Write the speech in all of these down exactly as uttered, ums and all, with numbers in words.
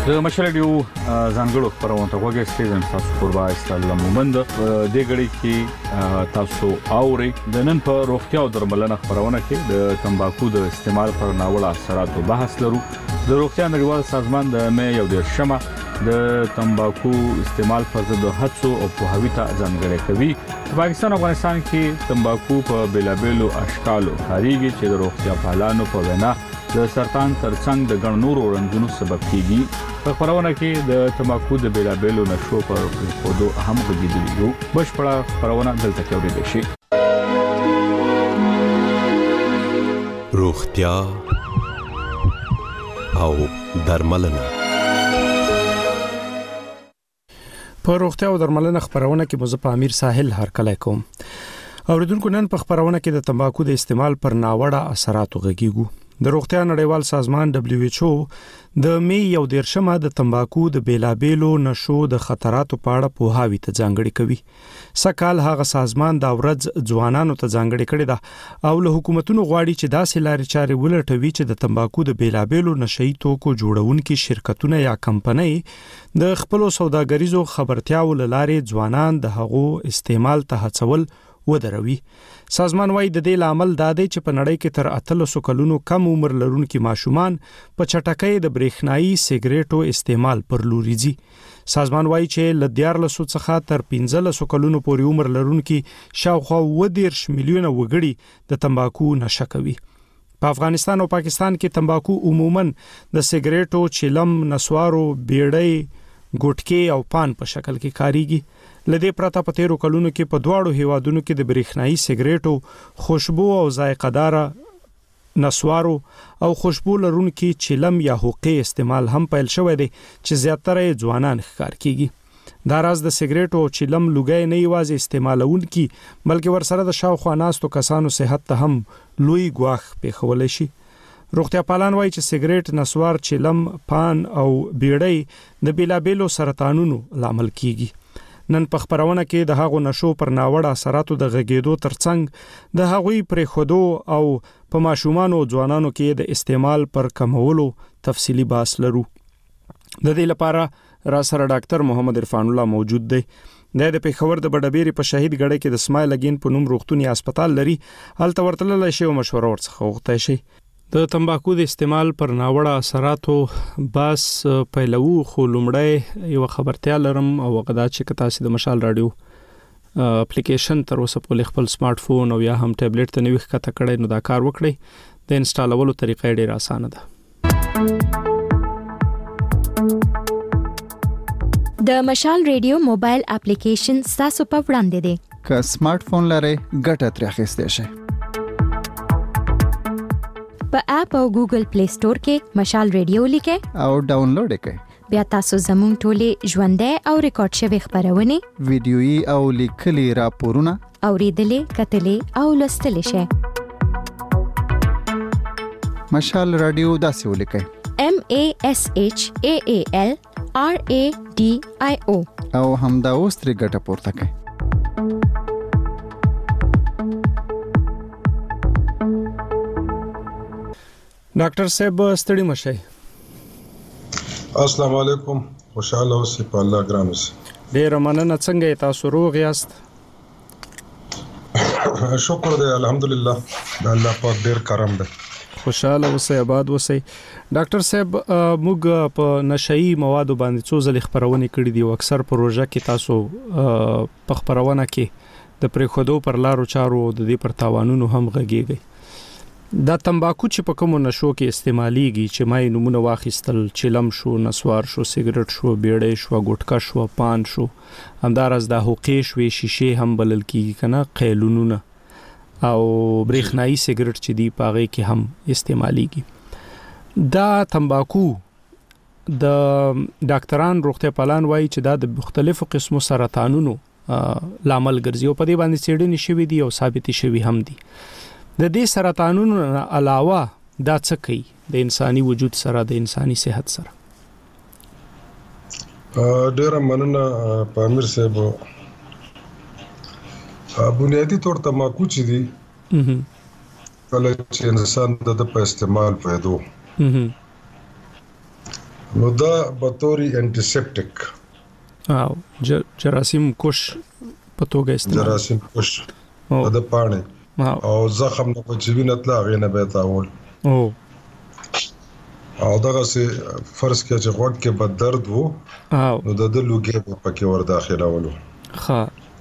د مشالډیو ځانګړو خبرونه ته وګورئ سټیزن تاسو قربا استلام مومند د غړي کې تاسو اوري د نن په روغتیا او درملنه خبرونه کې د تمباکو د استعمال پر ناوړه اثراتو بحث لرو. د روغتیا نړیوال سازمان د مې یو د شمه د تمباکو استعمال پر ضد هڅو او پوهاوی ته ځانګړی کوي. پاکستان او افغانستان کې تمباکو په بیلابیلو اشکالو کاریږي چې د روغتیا پالانو په وینا د سرطان ترڅنګ د ګڼ نورو رنځونو سبب کیږي. په خبرونه کې د تمباکو د بیلابیلو نشو پر خودو اهم غږیدلی یو بشپړه خبرونه دلته کې اورېدل شي. روغتیا او درملنه. په روغتیا او درملنه خبرونه کې مزه په امیر ساحل هرکلی کوم. اوریدونکو نن په خبرونه کې د تمباکو د استعمال پر ناوړه اثراتو غږیږو. د روغتیا نړیوال سازمان دبليو ایچ او د مې یو دیرشمه د تمباکو د بیلابیلو نشو د خطراتو په اړه پوهاوی ته ځانګړی کوي. سکهال هغه سازمان دا ورځ ځوانانو ته ځانګړی کړی دا او له حکومتونو غواړي چې داسې لارې چارې ولټوي چې د تمباکو د بیلابیلو نشئی توکو جوړونکي شرکتونه یا کمپنۍ د خپل سوداګریزو خبرتیاو لارې ځوانان د هغو استعمال ته هڅول ودروي. سازمان وايي د دې لامل دا دی چې په نړۍ کې تر اتلسو کلونو کم عمر لرونکي ماشومان په چټکۍ د برېښنايي سیګریټو استعمال پر لوري ځي. سازمان وايي چې ل دیارلسو څخه تر پنځلسو کلونو پورې عمر لرونکي شاوخوا اووه دېرش میلیونه وګړي د تمباکو نشه کوي. په افغانستان او پاکستان کې تمباکو عموماً د سیګریټو، چلم، نسوارو، بیړۍ، ګټکي او پان په شکل کې کاریږي. لدې پرته په تیرو کلونو کې په دواړو هیوادونو کې د برېښنايي سیګریټو، خوشبو او ذائقه دار نسوارو او خوشبو لرونکي چلم یا حقې استعمال هم پیل شوی دی چې زیاتره ځوانان ښکار کیږي. دا راز د سیګریټو او چلم لوګي نه یوازې استعمالونکي بلکې ورسره د شاوخوا ناستو کسانو صحت ته هم لوی ګواښ پیښول شي. روغتیا پالان وایي چې سیګریټ، نسوار، چلم، پان او بیړۍ د بیلابیلو سرطانونو لامل کیږي. نن په خبرونه کې د هغو نشو پر ناوړه اثراتو د غږیدو ترڅنګ د هغوی پرې خودو او په ماشومانو او ځوانانو کې د استعمال پر کمولو تفصیلی بحث لرو. د دې لپاره را سره ډاکټر محمد عرفان الله موجود دی. د پیښور د بډبېری په شهید ګړی کې د اسماعیل اگین په نوم روغتونی هسپتال لري. هلته ورتللی شي او مشوره ورڅخه غوښتای شي. د تمباکو د استعمال پر ناوړه اثراتو بس پیلو خو لومړی یو خبرتیا لرم او غدا چې تاسو د مشال رادیو اپلیکیشن تر اوسه په خپل سمارټ فون او یا هم ټابلیټ ته نوښت کته کړئ نو دا کار وکړئ. د انسټالولو طریقې ډېر اسانه ده. د مشال رادیو موبایل اپلیکیشن تاسو په وړاندې دی. که سمارټ فون لرئ ګټه ترې اخیستئ شئ. په اپ او ګوګل پلی سٹور کې مشال رادیو لیکئ او ډاونلوډ کړئ. بیا تاسو زموږ ټولې ژوندۍ او ریکارډ شوی خبرونه، ویډیويي او لیکلي راپورونه اوریدلې، کتلې او لوستلې شئ. مشال رادیو داسې ولیکئ: M A S H A A L R A D I O او همدا اوس ترې ګټه پورته کړئ. ډاکټر صاحب ستړي مشئ. السلام علیکم. خوشاله اوسئ په الله ګران اوسئ. ډیر مننه. څنګه تاسو روغ یاست؟ شکر دی الحمدلله. د الله پاک ډیر کرم دی. خوشاله اوسئ، آباد اوسئ. ډاکټر صاحب موږ په نشئی موادو باندې څو ځله خبرونه کړې دي او اکثر پروژه کې تاسو په خبرونه کې د پریخودو پر لارو چارو د دې پر تاوانونو هم غږیږي. دا تمباکو چې په کومو نشو کې استعماليږي چې مای نمونه واخیستل، چلم شو، نسوار شو، سیګریټ شو، بیړۍ شو، ګټکا شو، پان شو، همدارس د حقې شوې، شیشې هم بلل کیږي کنه، قیلونونه او برېښنايي سیګریټ چې دی پاغه کې هم استعماليږي. دا تمباکو د ډاکټران روغتیا پالان وایي چې دا د مختلفو قسمو سرطانونو لامل ګرځي او په دې باندې څېړنې شوې دي او ثابت شوي هم دي. د دې سرطانونو علاوه دا څه کوي د انساني وجود سره، د انساني صحت سره؟ ډېر مننه په امیر صاحب. بنیادی طور تمباکو چې دی کله چې انسان د په استعمال پیدو نو دا بطوري انټیسپټیک او جراثیم کوش په توګه استعمال جراثیم کوش د پاڼې او زخم نه پچوي نه تلا غینه به تاول او او دغه سي فرض کې چې وخت کې بد درد وو او نو د لوګي په پکې ور داخله ولو ها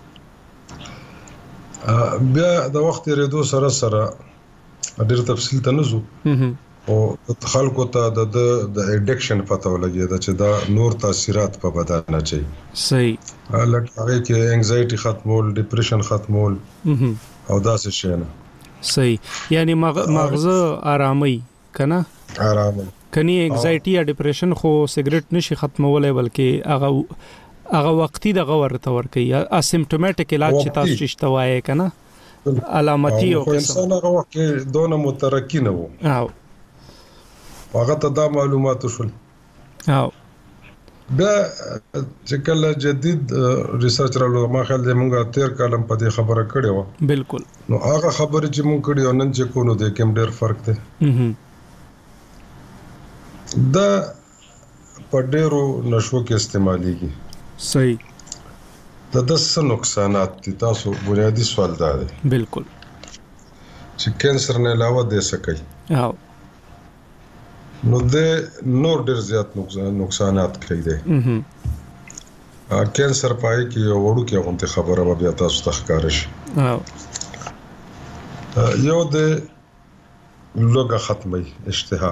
بیا د وخت ریدو سره سره ډېر تفصیل ته نزو او خلکو ته د د اډکشن پته ولګي دا چې دا نور تاثیرات په بدن اچي صحیح لکه هغه کې انګزایټي ختمول ډیپریشن ختمول او دا څه شي نه صحیح یعنی مغزه آرامي کنه آرامي کني انګزایټي یا ډیپریشن خو سیګریټ نشي ختمولای بلکې هغه هغه وقتی د غور تور کوي اسیمپټومټیک علاج چې تاسو چشتوای کنه علامتي او انسان هغه وخت دونه مترکی نه وو او هغه ته دا معلومات شول او بیا چې کله جدید ریسرچ راغلو ما خیال دی مونږه تیر کالم په دې خبره کړې و بالکل نو هغه خبره چې مونږ کړې نن چې کو نو د کوم ډېر فرق دی دا په ډېرو نشو کې استعماليږي صحیح دا د څه نقصانات دي تاسو بنیادی سوال دا دی بالکل چې کینسر نه علاوه د سکی او نو د نور ډېر زیات نقصانات کوي دي ا کینسر پای کې یو وړو کې غونډه خبره به بیا تاسو ته ښکار شي او یو د لوګه ختمي اشتها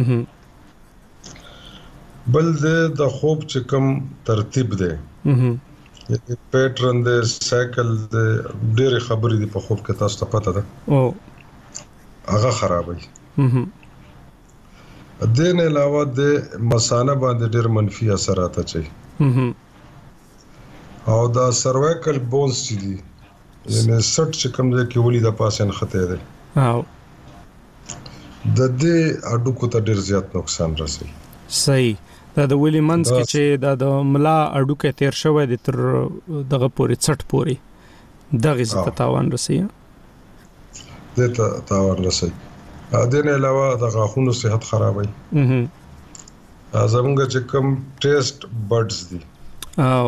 بل د خوب چې کوم ترتیب دی یعنی پیټرن د سایکل د ډېر خبرې دی په خوب کې تاسو ته پته ده او هغه خرابوي دین علاوه د مثانه باندې ډېر منفي اثرات اچي او دا سروایکل بونز چې دي یعنی سټ چې کوم ځای کې ولې د پاسن خطه ده او د دې اډوکو ته ډېر زیات نقصان رسوي صحیح دا د ویلی منس کې چې دا د ملا اډوکه تیر شوی د تر دغه پوري څټ پوري دغه څه تاوان رسي دته تاوان رسي ا دې نه علاوه د غاښونو صحت خرابوي اها زمونږ چې کوم ټیسټ بډز دي او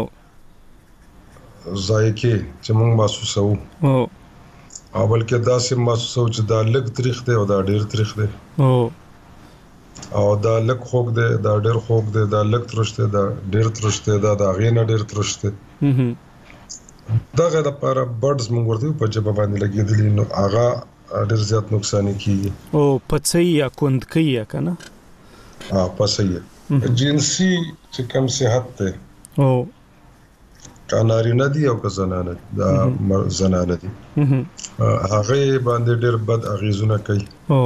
ذایقه چې موږ محسوسو او او بلکې دا سم محسوسو چې دا لږ تاریخ دی او دا ډېر تاریخ دی او او دا لږ خوګ دی دا ډېر خوګ دی دا لږ ترش دی دا ډېر ترش دی دا دا غینه ډېر ترش دی اها دغه د لپاره بډز موږ ورته په جبه باندې لګیدلی نو هغه ډېر زیات نقصان کیږي او پڅي یا کند کیه کنه ها پڅي جنسي چې کوم صحت ته او کاناری نه دی او که زنانه دا زنانه دي هغه باندې ډېر بد اغیزونه کوي او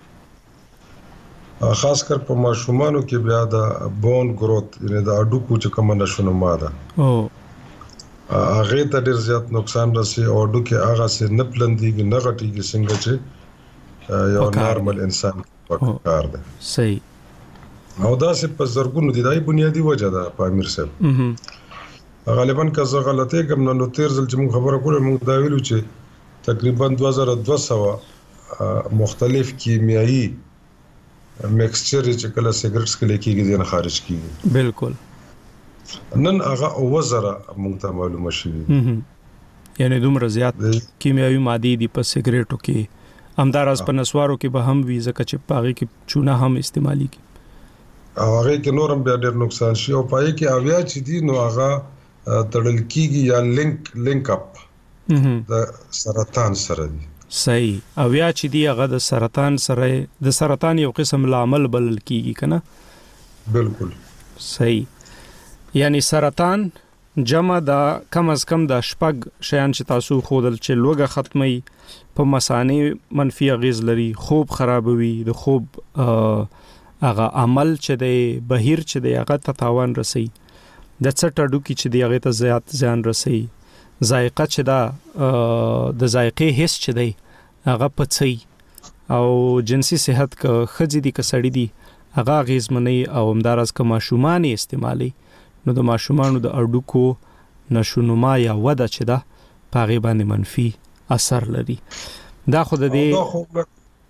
خاص کر په ماشومانو کې بیا د بون گروث یعنی د اډوکو چې کوم نشونه ماده او هغه ته ډېر زیات نقصان رسي او اډوکه هغه سي نه پلندېږي نه غټيږي څنګه چې یو نارمل انسان پکار ده صحیح او دا سه په زرګونو دي دای بنیادی وجه ده په امیر صاحب غالبا که زه غلطه کوم نو تیر ځل چې موږ خبره کوله موږ دا ویلو چې تقریبا دوه زره دوه سوه مختلف کیمیاوي میکسچر چې کله سیګریټس کې لیکيږي ځنه خارج کیږي بالکل نن هغه وزره موږ ته معلومه شي یعنی دومره زیات کیمیاوي ماده دي په سیګریټو کې همدارس په نسوارو کې به هم وي ځکه چې پاغي کې چونه هم استعمالي کی او هغه کې نورم بیا ډېر نقصان شي او پای کې اویا چې دي نو هغه تړل کیږي یا لینک لینک اپ د سرطان سره دي صحیح اویا چې دی هغه د سرطان سره د سرطان یو قسم لامل بلل کیږي کنه بالکل صحیح یعنی سرطان جمع دا کم از کم د شپږ شیان چې تاسو خودل چې لوګه ختمي په مسانې منفي اغیز لري خوب خرابوي د خوب هغه عمل چې دی بهیر چې دی هغه ته تاوان رسي د څټړو کې چې دی هغه ته زیات ځان رسي ذائقه چې دا د ذائقې حس چې دی هغه پڅي او جنسي صحت که خځې دي که سړی دي هغه غیزمنې او همدارس که ماشومان استعمالي نو د ماشومانو د اډوکو نشونما یا وده چې ده په هغې باندې منفي اثر لري دا خو د دې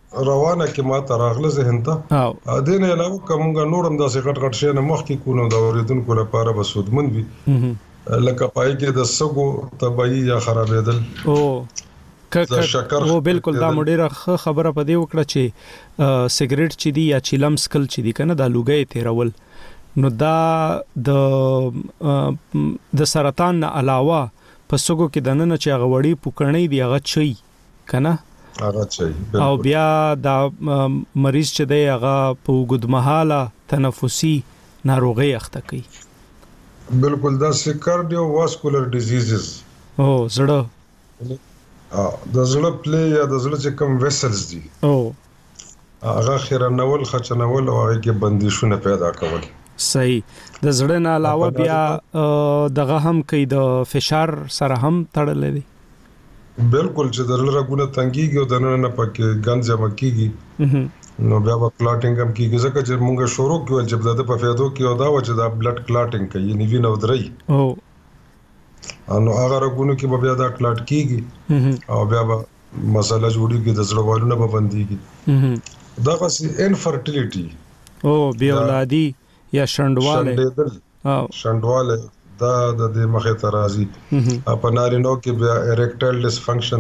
روانه کې ما ته راغله ذهن ته او ا دې نه علاوه کومه نورم داسې غټ غټ شي نه مخ کې کو نو دا اوریدونکو لپاره به سودمن وي لکه پای کې د سګو تبعی یا خرابېدل او شکر او بالکل دا مډیره خبره پدې وکړه چې سیګریټ چې دی یا چیلم سکل چې دی کنه دا لوګي تیرول نو دا د د سرطان نه علاوه په سګو کې د نن چې غوړی پوکړنی دی هغه چي کنه هغه چي او بیا دا مریض چې دی هغه په وګدمحاله تنفسي ناروغي اخته کوي بالکل دا کارډیو واسکولر ډیزیزز او زړه د زړه پلی یا د زړه چې کوم ویسلز دي او هغه خیرنول خچنول او هغه کې بندیشونه پیدا کول صحیح د زړه نه علاوه بیا دغه هم کوي د فشار سره هم تړلې دي بالکل چې د زړه رګونه تنګيږي او د نن نه پکې ګند جمع کیږي نو بیا په کلاټینګ هم کیږي ځکه چې موږ شروع کیول چې د په فایدو کې او دا و چې دا بلډ کلاټینګ کوي یعنی وینه ودرې او نو هغه رګونه کې بیا دا کلاټ کیږي او بیا به مسله جوړیږي د زړه والونه به بنديږي دا غسی انفرټیلیټي او بیا اولادي یا شندواله او شندواله دا د دې مخه ته راځي په نارینو کې بیا اریکټایل ډسفنکشن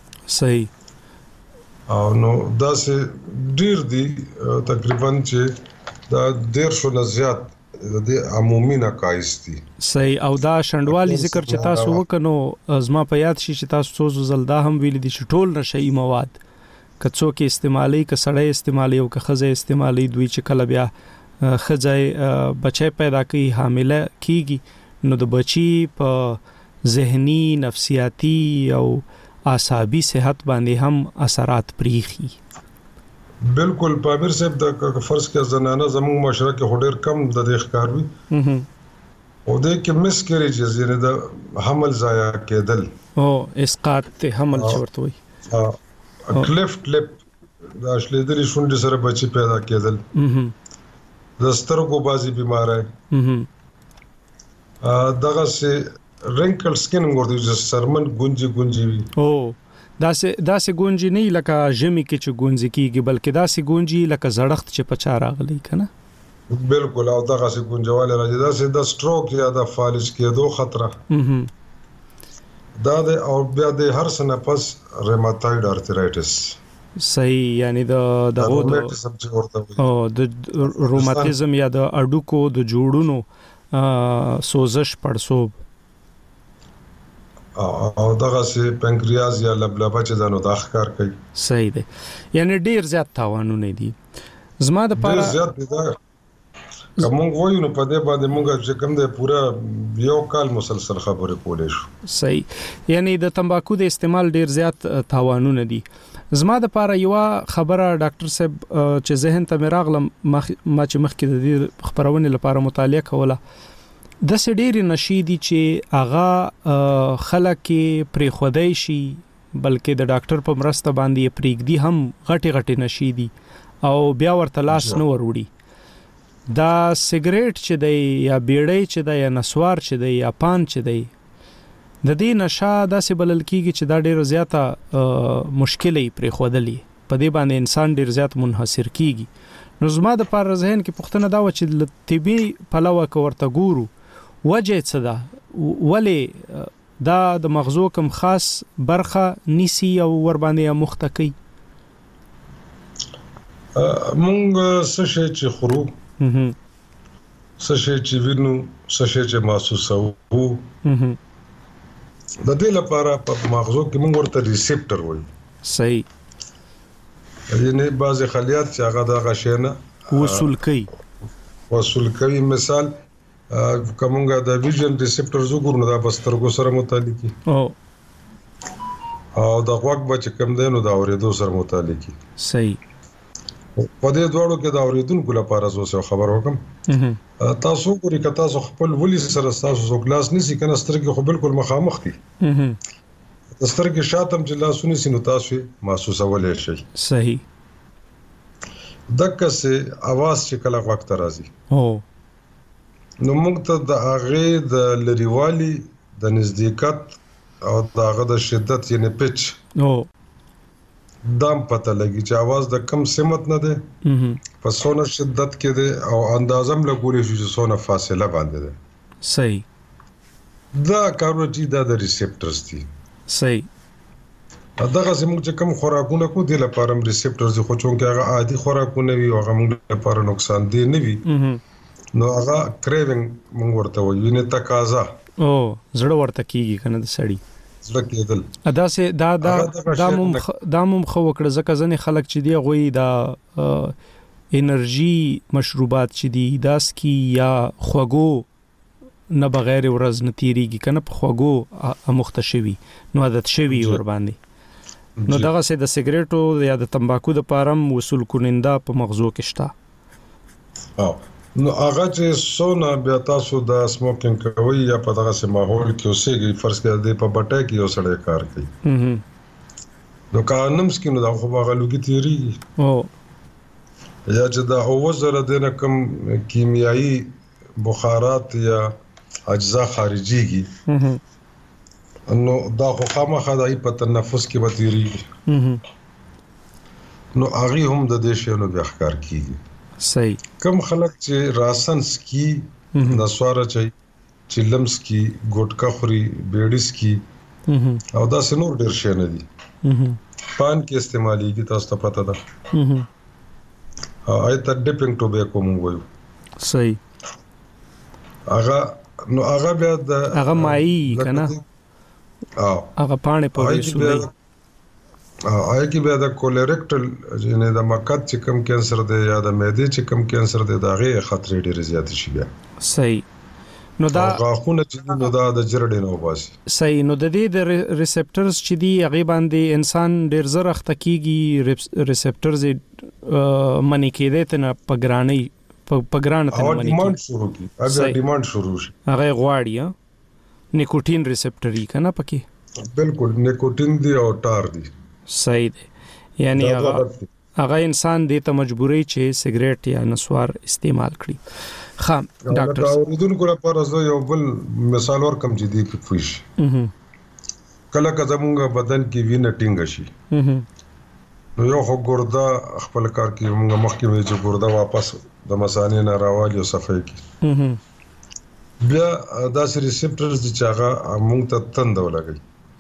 صحیح او نو دا سه ډیر دی تقریبا چې دا ډیر شو نه زیات د عمومي نقایص دي صحیح او دا شندوالي ذکر چې تاسو وکنو ازما په یاد شي چې تاسو څو زلدا هم ویل دي چې ټول نشئی مواد کڅو کې استعمالي ک سړی استعمالي او ک خزه استعمالي دوی چې کله بیا خزه بچي پیدا کوي حامله کیږي نو د بچي په ذهني نفسیاتی او اعصابي صحت باندې هم اثرات پریخي بالکل پامیر صاحب د فرض کې زنانه زموږ معاشره کې هډر کم د دې ښکار وي او د کې مسکریجز یعنی د حمل ضایع کېدل او اسقاط حمل چورته وي کلیفټ لپ د اشلیدلې شونډې سره بچي پیدا کېدل د سترګو بازي بیماری دغه سه رینکل سکین ورته چې سرمن ګونجي ګونجي وي او دا سه دا سه ګونجي نه لکه ژمي کې چې ګونځي کیږي بلکې دا سه ګونجي لکه زړخت چې پچا راغلي کنه بالکل او دغه سه ګونجواله راځي دا سه د سټروک یا د فالج کېدو خطر دا د او بیا د هر سنه پس ریماتوید ارترایټس صحیح یعنی د دغه او د روماتیزم یا د اډوکو د جوړونو سوزش پړسوب او دغه سي پنکریاز یا لبلبه چې دانو د اخکار کوي صحیح دی یعنی ډیر زیات تاوانونه دي زما د پاره ډیر زیات دي دا کوم وایو نو په دې باندې موږ چې کوم د پورا یو کال مسلسل خبرې کولې شو صحیح یعنی د تمباکو د استعمال ډیر زیات تاوانونه دي زما د پاره یو خبره ډاکټر صاحب چې ذهن ته مراغلم ما چې مخکې د دې خبرونه لپاره مطالعه کوله د سډيري نشيدي چې اغا خلک پرې خدای شي بلکې د ډاکټر په مرسته باندې پریګدي هم غټي غټي نشيدي او بیا ورته لاس نه وروړي دا سیګریټ چې دی یا بیړۍ چې دی یا نسوار چې دی یا پان چې دی د دې نشه داسې بلل کیږي چې دا ډېر زیاته مشکلې پرې خودلې په دې باندې انسان ډېر زیات منحصر کیږي نو زما د پر ذهن کې پوښتنه دا و چې طبي پلوه کو ورته ګورو وجه څه ده ولې دا د مغزو کوم خاص برخه نيسي او ور باندې مختکی مونږ څه شي چې خورو څه شي چې وینو څه شي چې محسوسو د دې لپاره په مغزو کې موږ ورته ریسپټر وایو صحیح یعنی بعض خلیات چې هغه د غشنه وصول کوي وصول کوي مثال کومه د ویژن ریسپټر زګور نه د بسترګو سره متعلق دي او او د غوږ بچ کم دینو د اوریدو سره متعلق دي صحیح په دې دوړو کې د اوریدونکو لپاره زو خبر وکم تاسو ګوري که تاسو خپل ولي سره تاسو کلاس نسی کنه سترګې خو بالکل مخامخ دي سترګې شاتم چې لاسونه سينو تاسو محسوسه ولې شي صحیح دغه سه आवाज چې کله وخت راځي او نو موږ ته د هغه د لریوالي د نزدېکت او د هغه د شدت یعنی پچ او دام پته لګي چې आवाज د کم سمت نه ده په سونه شدت کې ده او اندازم لګولې شو چې سونه فاصله باندې ده صحیح دا کارونه چې دا د ریسپټرز دي صحیح دغه زموږ چې کوم خوراکونه کو دي لپاره ریسپټرز دي خو چونکه هغه عادي خوراکونه وي او هغه موږ لپاره نقصان دي نه وي نو هغه کریوینګ موږ ورته وایو نه تقاضا او زړه ورته کیږي کنه د سړی زړه کېدل ادا سه دا دا دا مم دا مم خو کړه ځکه ځنې خلک چې دی غوي دا انرژي مشروبات چې دي داس کی یا خوګو نه بغیر ورځ نه تیریږي کنه په خوګو مختشوي نو عادت شوی ور باندې نو دغه سه د سیګریټو یا د تمباکو د پارم وصول کوننده په مغزو کې شته او نو هغه چې سونه بیا تاسو د سموکینګ کوي یا په دغه سه ماحول کې اوسېږي فرض کړئ د په بټه کې یو سړی کار کوي نو کانم سکینو دا خو هغه لوګي تیریږي او یا چې دا اوزره د کم کیمیاوي بخارات یا اجزا خارجيږي نو دا خو خامخا د په تنفس کې وتیریږي نو هغه هم د دې شیانو بیا ښکار کیږي صحیح کم خلک چې راسنس کی نسواره چي چلمس کی ګټکا خوري بیډیس کی او دا سنور ډیر شي نه دي پان کې استعمالي کی تاسو ته پته ده آی ته ډیپینګ ټوبیکو مونږ وایو صحیح هغه نو هغه بیا د هغه مای کنه او هغه پانه په وسولې آی کی بیا د کولریکټل جنې د مقعد چې کم کینسر دی یا د معدې چې کم کینسر دی دا غي خطر ډیر زیات شي بیا صحیح نو دا غاښونه چې نو دا د جرړې نو باسي صحیح نو د دې د ریسپټرز چې دی هغه باندې انسان ډیر زر اخته کیږي ریسپټرز منی کېده ته نه پګرانی پګران ته منی ډیماند شروع کی اگر ډیماند شروع شي هغه غواړي نیکوټین ریسپټر یې کنه پکې بالکل نیکوټین دی او ټار دی صحیح دی یعنی هغه هغه انسان دې ته مجبوري چې سیګریټ یا نسوار استعمال کړي ها ډاکټر اوریدونکو لپاره زه یو بل مثال ورکم چې دی په فوش کله کله زموږ بدن کې وینه ټینګ شي نو یو خو ګردا خپل کار کې موږ مخکې وی چې ګردا واپس د مثانې نه راوالي او صفای کی بیا داسې ریسپټرز چې هغه موږ ته تند ولګي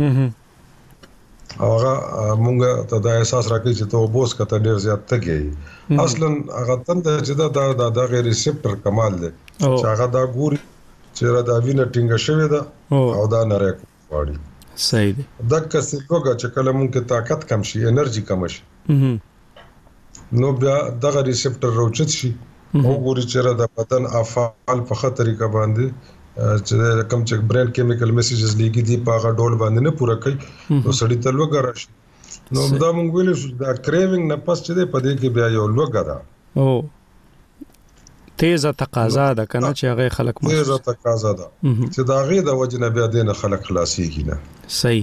هغه موږ ته دا احساس راکړي چې ته وبوس کته ډیر زیات تګي اصلا هغه تند چې دا د د غیر ریسپټر کمال دی چې هغه دا ګوري چې را دا وینه ټینګه شوی ده او دا نه راکړي صحیح دی دغه څه لوګه چې کله موږ کې طاقت کم شي انرژي کم شي نو بیا دغه ریسپټر روچت شي او ګوري چې را د بدن افعال په خطر طریقه باندې چې کوم چې برین کیمیکل میسیجز لیږي دی په هغه ډول باندې نه پوره کوي نو سړی ته لوګه راشي نو دا موږ ویل شو دا کریوینګ نه پس چې په دې کې بیا یو لوګه ده او تیزه تقاضا ده کنه چې هغه خلک مو تیزه تقاضا ده چې دا غي د وجنه بیا دینه خلک خلاصيږي نه صحیح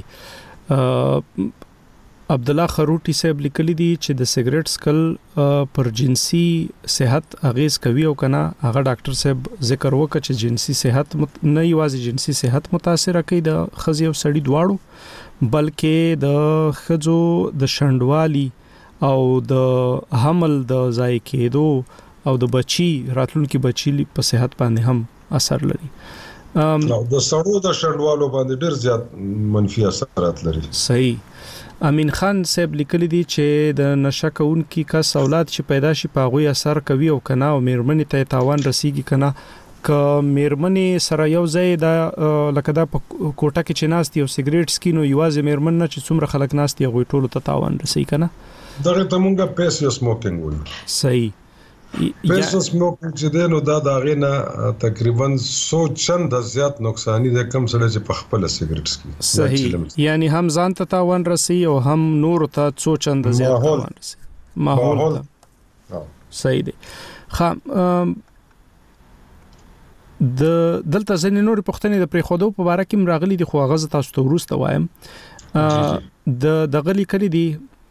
عبد الله خروټي صاحب لیکلي دي چې د سیګریټ سکل پر جنسي صحت اغیز کوي او کنه هغه ډاکټر صاحب ذکر وکړ چې جنسي صحت نه یوازې جنسي صحت متاثر کوي د خزي او سړي دواړو بلکې د خزو د شندوالي او د حمل د ځای کېدو او د بچي راتلونکي بچي په صحت باندې هم اثر لري نو د سړو د شندوالو باندې ډېر زیات منفي اثرات لري صحیح امین خان صاحب لیکلی دی چې د نشه کونکي کس اولاد چې پیدا شي په غوي اثر کوي او کنا او میرمنې ته تاوان رسیږي کنا ک میرمنې سره یو ځای د لکه دا کوټه کې چې ناستي او سیګریټ سکینو یوازې میرمن نه چې څومره خلک ناستي غوي ټولو ته تاوان رسي کنا دغه ته مونږه پیسو سموکینګ وایو صحیح پیسو سموکینګ چې دینو دا داغه نه تقریبا سو چند زیات نقصانی ده کم سره چې په خپل سیګریټ سکي صحیح یعنی هم ځان ته تاوان رسي او هم نور ته څو چند زیات تاوان رسي ماحول صحیح دی خام د دلته ځنې نور پښتنې د پریخودو په اړه کې مراغلي دي خو غزه تاسو ته ورسته وایم د دغلی کلی دي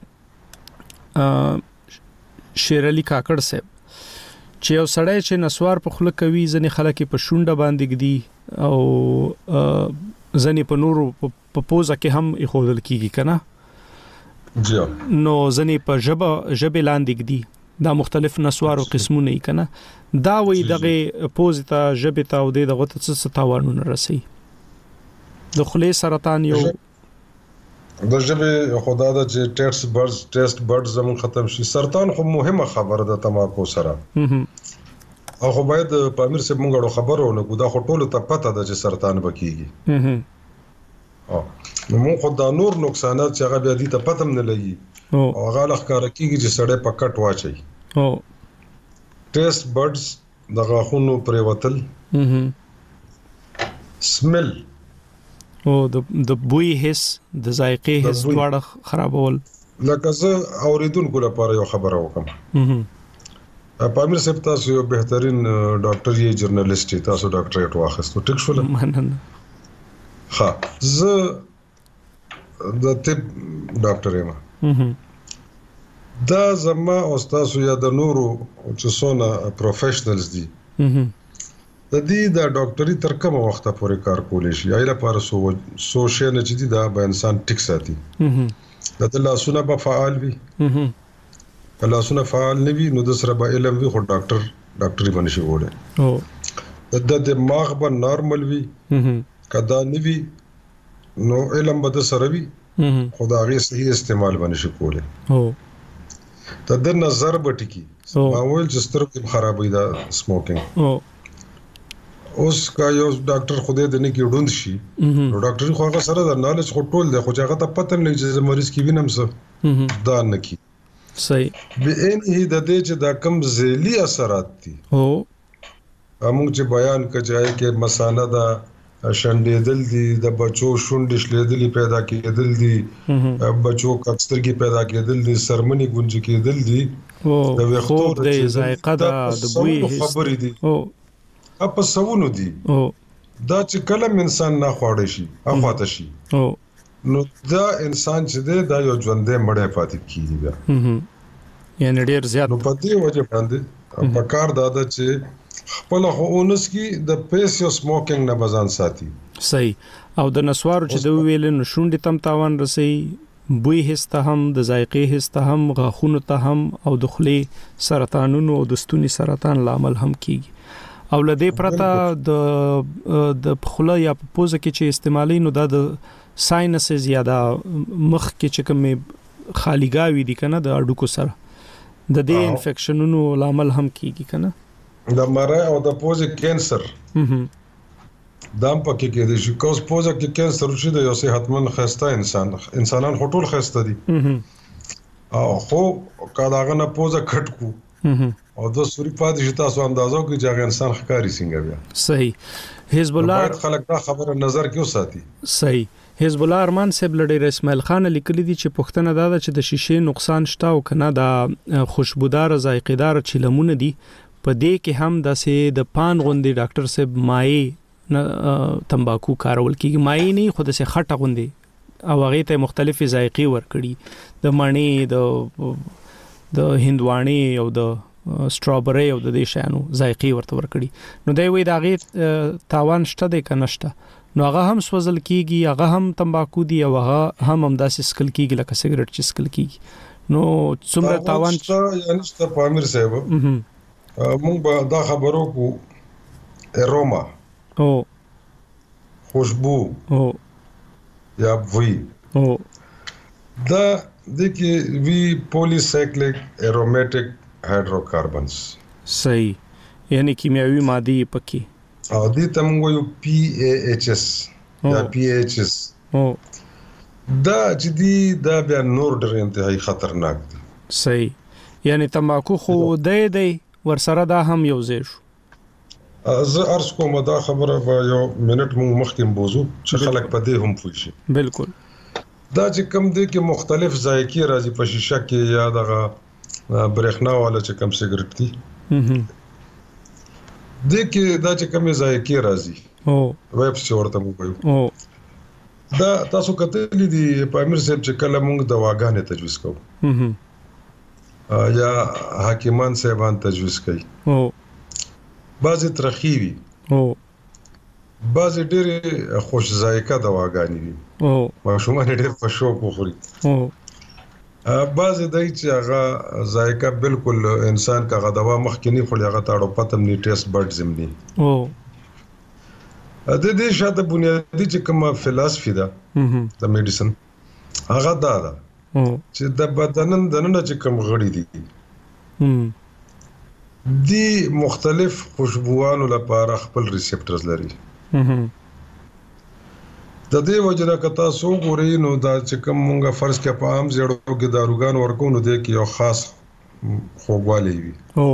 شیر علي کاکړ صاحب چې یو سړی چې نسوار په خله کوي ځنې خلک په شونډه باندې ګدي او ځنې په نورو په پوزه کې هم اخودل کیږي کنه جی نو ځنې په ژبه ژبه لاندې دي دا مختلف نسوارو قسمونه یې کنه دا وی دغه پوزیتا ژبه ته او دغه ته څه تاوانونه رسي د خولې سرطان یو د ژبه خدا د چې ټیسټ برز ټیسټ برز زمون ختم شي سرطان خو مهمه خبره ده تماکو سره او خو باید په امیر سره مونږ خبرونه کو دا خو ټول ته پته ده چې سرطان بکیږي او نو خو دا نور نقصانات چې هغه بیا دي ته پته نه لګي او هغه لخر کیږي چې سړی په کټ واچي او ټیسټ برز د غاښونو پرې وتل سمل او د د بوی حس د ذایقې حس دواړه خرابول لکه زه اوریدونکو لپاره یو خبره وکم په امیر صاحب تاسو یو بهترین ډاکټر یې جرنالست تاسو ډاکټریټ واخیستو ټیک شول مننه ها زه د طب ډاکټر یم دا زما او تاسو یا د نورو چې څونه پروفیشنلز دي د دې د ډاکټري تر کومه وخت پورې کار کولای شي ایله لپاره سو سو شي نه چې دا به انسان ټیک ساتي د لاسونه به فعال وي که لاسونه فعال نه وي نو د سره به علم وي خو ډاکټر ډاکټري باندې شي وړي او د دماغ به نارمل وي کدا نه وي نو علم به د سره وي خو دا غي صحیح استعمال باندې شي کولای او د د نظر به ټکی معمول چې سترګې خرابوي دا سموکینګ اوس کا یو ډاکټر خوده د نه کې وډوند شي نو ډاکټر خو هغه سره د نالج خو ټول دی خو هغه ته پته نه چې مریض کې وینم څه دا نه کی صحیح به ان هی د دې چې دا کم ذیلی اثرات دي هو موږ چې بیان کړای کې مساله دا شندېدل دي د بچو شونډې شلیدل پیدا کېدل دي بچو کڅترګي پیدا کېدل دي سرمنی گونج کېدل دي د وختو د ذایقه د بوی خبرې دي او په سوونو دي او دا چې کلم انسان نه خوړی شي اخواته شي او نو دا انسان چې دی دا یو ژوندې مړی پاتې کیږي بیا یعنی ډیر زیات نو په دې وجه باندې په کار دا ده چې خپل خونس کې د پیس یو سموکینګ نه بزان ساتي صحیح او د نسوارو چې د ویل نو شونډې تم تاوان رسي بوی حس ته هم د ذایقې حس ته هم غاښونو ته هم او د خولې سرطانونو او د ستوني سرطان لامل هم کیږي او لدې پرته د د خله یا پوزه کې چې استعمالي نو دا د ساينسز یا د مخ کې چې کوم خالیګاوي دي کنه د اډوکو سره د دې انفیکشنونو لامل هم کیږي کنه د مره او د پوزه کینسر دام پکې کې دي چې کوس پوزه کې کینسر شي د یو صحتمن خسته انسان انسانان هټول خسته دي او خو کاغه نه پوزه کټ کو او د سوري پاتې شي تاسو اندازو کې چې هغه انسان ښکاری څنګه بیا صحیح حزب الله خلک دا خبره نظر کې وساتي صحیح حزب الله ارمان صاحب لډیر اسماعیل خان لیکلی دي چې پښتنه دا چې د شیشې نقصان شته او کنه دا خوشبودار ذایقېدار چیلمونه دي په دې کې هم د سه د پان غوندي ډاکټر صاحب مای تمباکو کارول کیږي مای نه خود سه خټه غوندي او هغه ته مختلفي ذایقې ور کړی د مانی د د هندواني او د سټرابری او د دې شانو ذایقې ورته ورکړي نو دی وی دا غي تاوان شته د کنهشته نو هغه هم سوزل کیږي هغه هم تمباکو دی او هغه هم همداسې سکل کیږي لکه سیګریټ چې سکل کیږي نو څومره تاوان یعنی ست پامیر صاحب مونږ به دا خبرو کو اروما او خوشبو او یا وی او دا د کې وی پولیسایکلیک ارومیټک هایدروکاربنز صحیح یعنی کیمیاوي ماده پکې او دې ته موږ یو پی ای ایچ اس یا پی ایچ اس او دا چې دی دا بیا نور ډېر انتهایی خطرناک دي صحیح یعنی تماکو خو دی دی ورسره دا هم یو ځای شو زه ارز کوم دا خبره به یو منټ موږ مخکې بوزو چې خلک په دې هم پوه شي بالکل دا چې کم دی کې مختلف ذایقې راځي په شیشه کې یا دغه برېښنا والا چې کم سیګریټ دي د کې دا چې کم ذایقې راځي او ویب ورته مو کوي او دا تاسو کتلې دي په امیر صاحب چې کله موږ دواګانې تجویز کوو یا حکیمان صاحبان تجویز کوي او بعضی ترخی وي او بعضی ډېر خوش ذایقه دواګانې وي او ماشومان ډېر په شوق وخوري او بعضې دی چې هغه ذایقه بالکل انسان که هغه دوا مخکې نه خوري هغه ته اړو پته هم نه ټیسټ بډز هم نه او د دې شاته بنیادي چې کومه فلسفي ده د میډیسن هغه دا ده چې د بدن دننه چې کوم غړي دي دی مختلف خوشبوانو لپاره خپل ریسپټرز لري د دې وجنه کتا سو ګوري نو دا چې کوم مونږه فرض کې په عام زړو کې داروګان ورکو نو د کې یو خاص خوږوالی وي او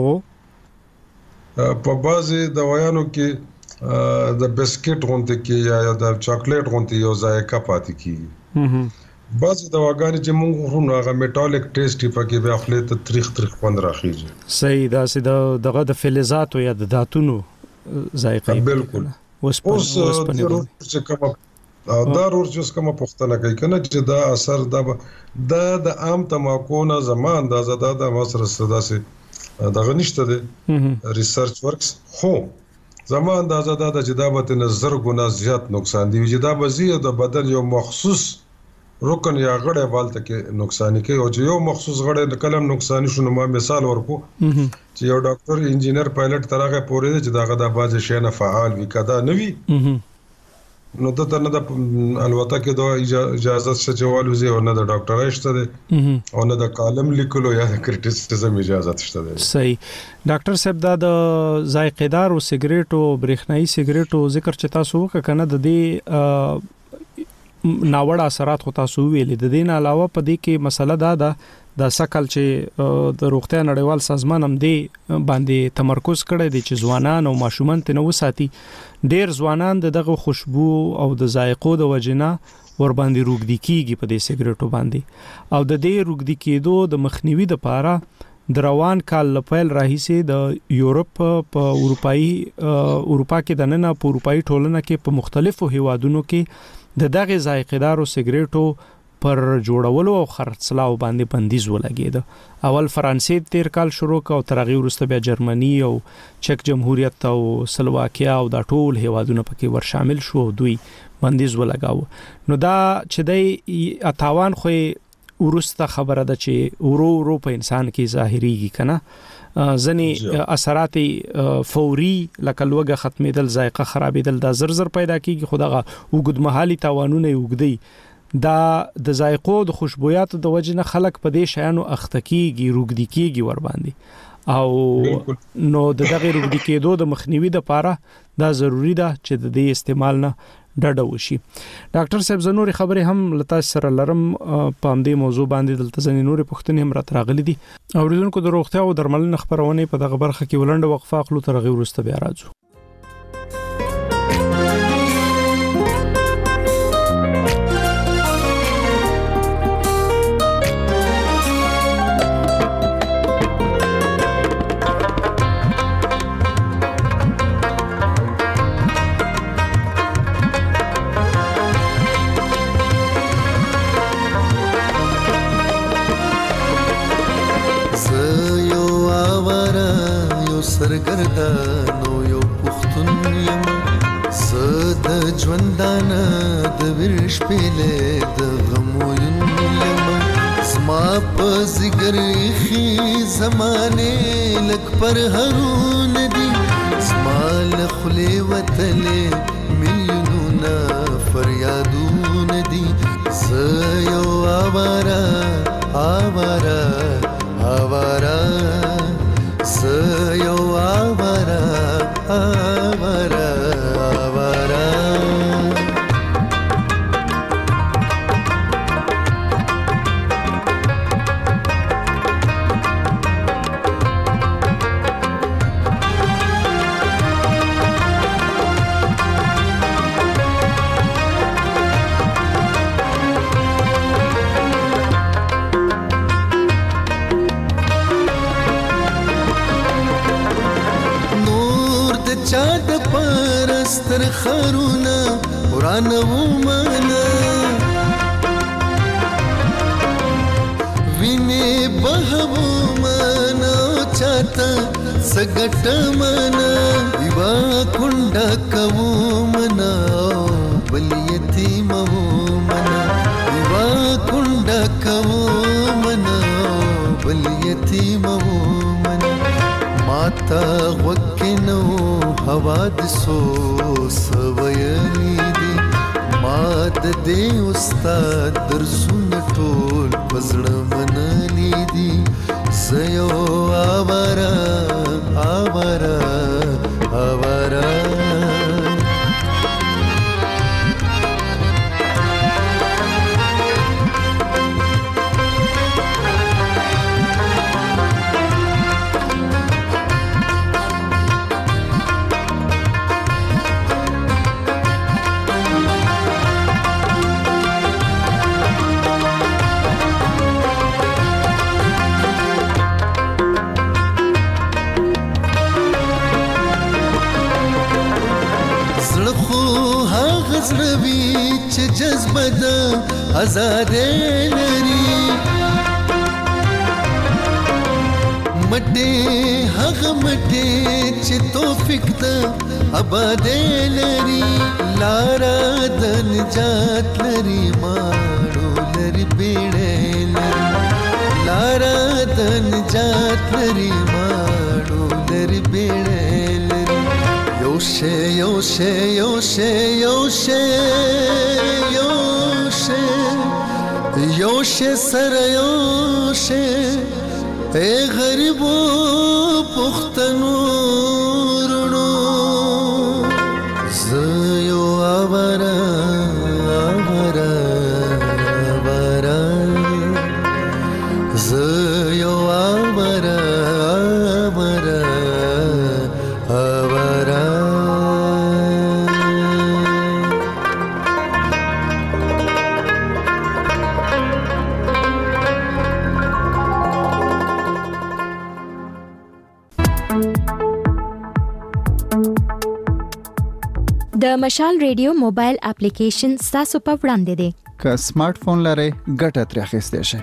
په بازي دوايانو کې د بسکټ غونډه کې یا د چاکلیټ غونډه یو ذایقه پاتې کیږي بعض دواګانې چې موږ خورو هغه میټالیک ټیسټ پکې به خپل ته تریخ تریخ خوند راخیږي صحیح دا سي دغه د فلزات او یا د داتونو ذایقه بالکل اوس چې کوم دا ورور چې کومه پښتنه کوي کنه چې دا اثر دا دا د عام تماکو نه زمان دا زده د مصر صداسي دغه نشته دی ریسرچ ورکس خو زمان دا زده د چې دا به نظر ګنا زیات نقصان دی چې دا به زیات د بدن یو مخصوص رکن یا غړې بالته کې نقصان کوي او چې یو مخصوص غړې د کلم نقصان شونه ما مثال ورکو چې یو ډاکټر انجینر پایلټ ترغه پورې چې داغه د باز شي نه فعال وي کدا نه وي نو د تنه د الوتکه کې د اجازه شته زه او نه د ډاکټر شته دي او نه د کالم لیکلو یا د کریټیسیزم اجازه شته دي صحیح ډاکټر صاحب دا د ذایقه‌دار او سیګریټ او برېښنایي سیګریټ او ذکر چتا سو کنه د دې ناوړه اثرات خو تاسو ویلې د دې نه علاوه په دې کې مسله دا ده د سکل چې د روغتیا نړیوال سازمان هم دی باندې تمرکز کړی دی چې ځوانان او ماشومان ته نو ساتي ډېر ځوانان دغه خوشبو او د ذایقو د وجنه ور باندې روغدي کیږي په دې سیګریټو باندې او د دې روغدي کېدو د مخنیوي د پاره د روان کال لپاره راهیسه د یورپ په اروپאי اروپا کې د نن په اروپאי ټولنه کې په مختلفو هیوادونو کې د دغه ذایقه‌دار او سیګریټو پر جوړولو او خرڅلاو باندې بندیز ولګید. اول فرانسې تیر کال شروع کا او ترغی ورسته بیا جرمني او چک جمهوریت او سلواکیا او د ټول هیوادونو پکې ور شامل شو دوی بندیز ولګاو. نو دا چې د اتاوان خو ورسته خبره ده چې ورو ورو په انسان کې ظاهريږي کنه ځنی اثرات فوري لکه لوګه ختمېدل ذایقه خرابېدل دا زر زر پیدا کیږي خدغه وګدمحالي تاوانونه وګدي دا د ذایقو د خوشبویات د وجنه خلق په دې شیانو اختکیږي روګدي کیږي ور باندې او نو د دغه روګدي کېدو د مخنیوي د پاره دا ضروری ده چې د دې استعمال نه ډډه وشي. ډاکټر صاحب زنوري خبره هم لتا سره لرم په دې موضوع باندې دلته ځنې نورې پوښتنې هم راتراغلي دي اوریدونکو د روغتیا او درملنې خبرونه په دغه برخه کې ولنډه وقفه اخلو تر غوړ ورسته بیا راځو. سرګردانو یو پښتون یم زه د ژوندانه د ورش پیلې د غمو یم زما په ذکر خي زمانه لک پر هرون دي زما لخلې وتلې میلیونونه فریادونه دي زه یو آوارا آوارا آوارا سيو آوارا آوارا آوارا چاد پرستر خرونا قرآن ومانا ویني بهو مانا چاتا سګټ مانا دیوا کونډه کوو منا بل یتیم وو منا دیوا کونډه کوو منا ماتا وکنو حوادثو سویلی دی مات دې استاد درسونه ټول پزړه منلی دي زيو آوارا آوارا آوارا زړوي چې جذبه د آزاد لري مټه هغه مټه چې توفیق د آباد لري لارا د نجات لري ماړو لري بیړې لري لارا د نجات لري ماړو لري بیړې Yoshe, Yoshe, Yoshe, Yoshe, Yoshe, Yoshe sara Yoshe, e gharibo pukhtanu runo, zayo avara, avara, avara, zayo avara, avara, avara. د مشال ریډیو موبایل اپلیکیشن تاسو په وړاندې دی که سمارټ فون لرئ ګټه ترې اخیستی شئ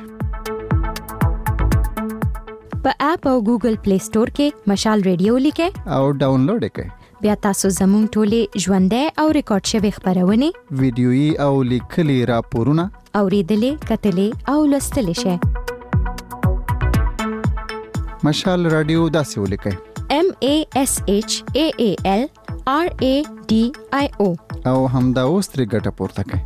په اپ او ګوګل پلی سٹور کې مشال ریډیو لیکئ او ډاونلوډ یې کړئ بیا تاسو زموږ ټولې ژوندۍ او ریکارډ شوي خبرونه ویډیويي او لیکلي راپورونه اوریدلې کتلې او لوستلې شئ مشال رادیو داسې ولیکئ M A S H A A L R A D I O او همدا اوس ترې ګټه پورته کړئ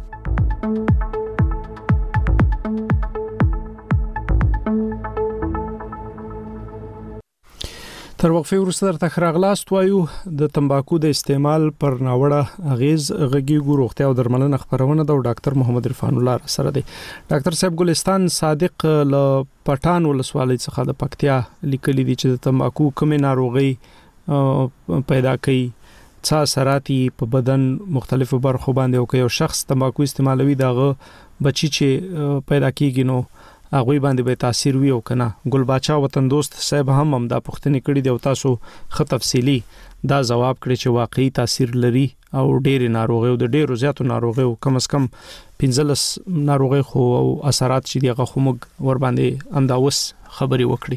تر وقفه وروسته درته خراغلاست وایو د تمباکو د استعمال پر ناوړه اغیز غږیږو روغتیا او درملنه خبرونه د ډاکټر محمد عرفان الله سره دی ډاکټر صاحب ګلستان صادق ل پټان ولسوالۍ څخه د پکتیا لیکلي دي چې د تمباکو کومه ناروغي پیدا کوي څا سراتي په بدن مختلفو برخو باندې او یو شخص تمباکو استعمالوي دغه بچی چې پیدا کیږي نو هغه باندې به تاثیر وي او کنه ګل باچا وطن دوست صاحب هم هم دا پښتنې کړي دی او تاسو خه تفصیلی دا جواب کړی چې واقعي تاثیر لري او ډېر ناروغي او د ډېرو زیاتو ناروغي او کم از کم پنځلس ناروغي خو او اثرات چې دغه خموږ ور باندې امداوس خبري وکړي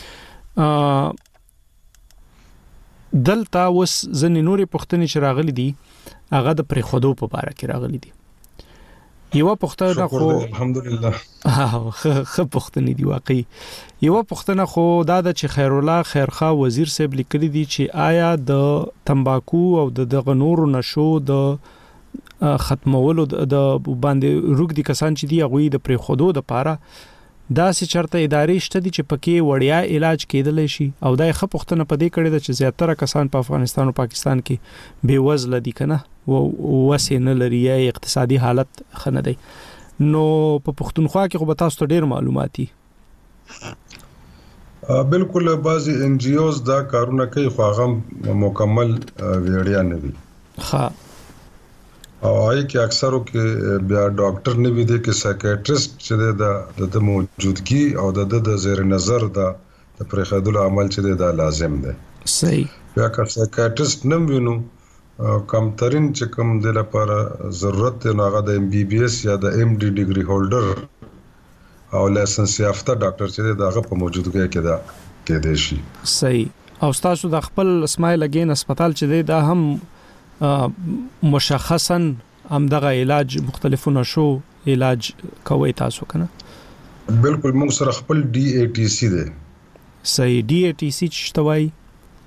دلته وس ځنې نورې پښتنې چې راغلي دي هغه د پرې خودو په اړه کې راغلي دي یو پښتنه خو الحمدلله خه پښتنې دی واقعي یو پښتنه خو دا د چې خیر الله خیرخوا وزیر صاحب لیکلي دي چې آیا د تمباکو او د دغه نورو نشو د ختمولو د باندې روګ دي کسان چې دی هغه د پرې خودو د پاره دا سې چرته ادارې شته دي چې پکې وړیا علاج کېدل شي او دای خه پښتنه پدې کړي د چې زیاتره کسان په افغانستان او پاکستان کې بے وزله دي کنه او وسې نه لري اقتصادي حالت خنه دی نو په پښتونخوا کې خو به تاسو ته ډېر معلوماتي بالکل بعضی ان جی اوز دا کارونه کوي خو هغه مکمل ویډیا نه وي ها او آی کې اکثرو کې بیا ډاکټر نه وي دي کې سایکیاټریست چې د د موجودګي او د د زیر نظر د پرېخدلو عمل چې دا لازم دی صحیح بیا که سایکیاټریست نه وینو کم ترين چې کوم د لپاره ضرورت نه هغه د ام بي بي اس یا د ام ډي ډیګري هولډر او لایسنس یافته ډاکټر چې دغه په موجودګي کې دا کې دی شي صحیح او تاسو د خپل اسماعیل اگین هسپتال چې دی دا هم مشخصا هم دغه علاج مختلفو نشو علاج کوي تاسو کنه بالکل موږ سره خپل ډي اي ټي سي دی صحیح ډي اي ټي سي چشتوي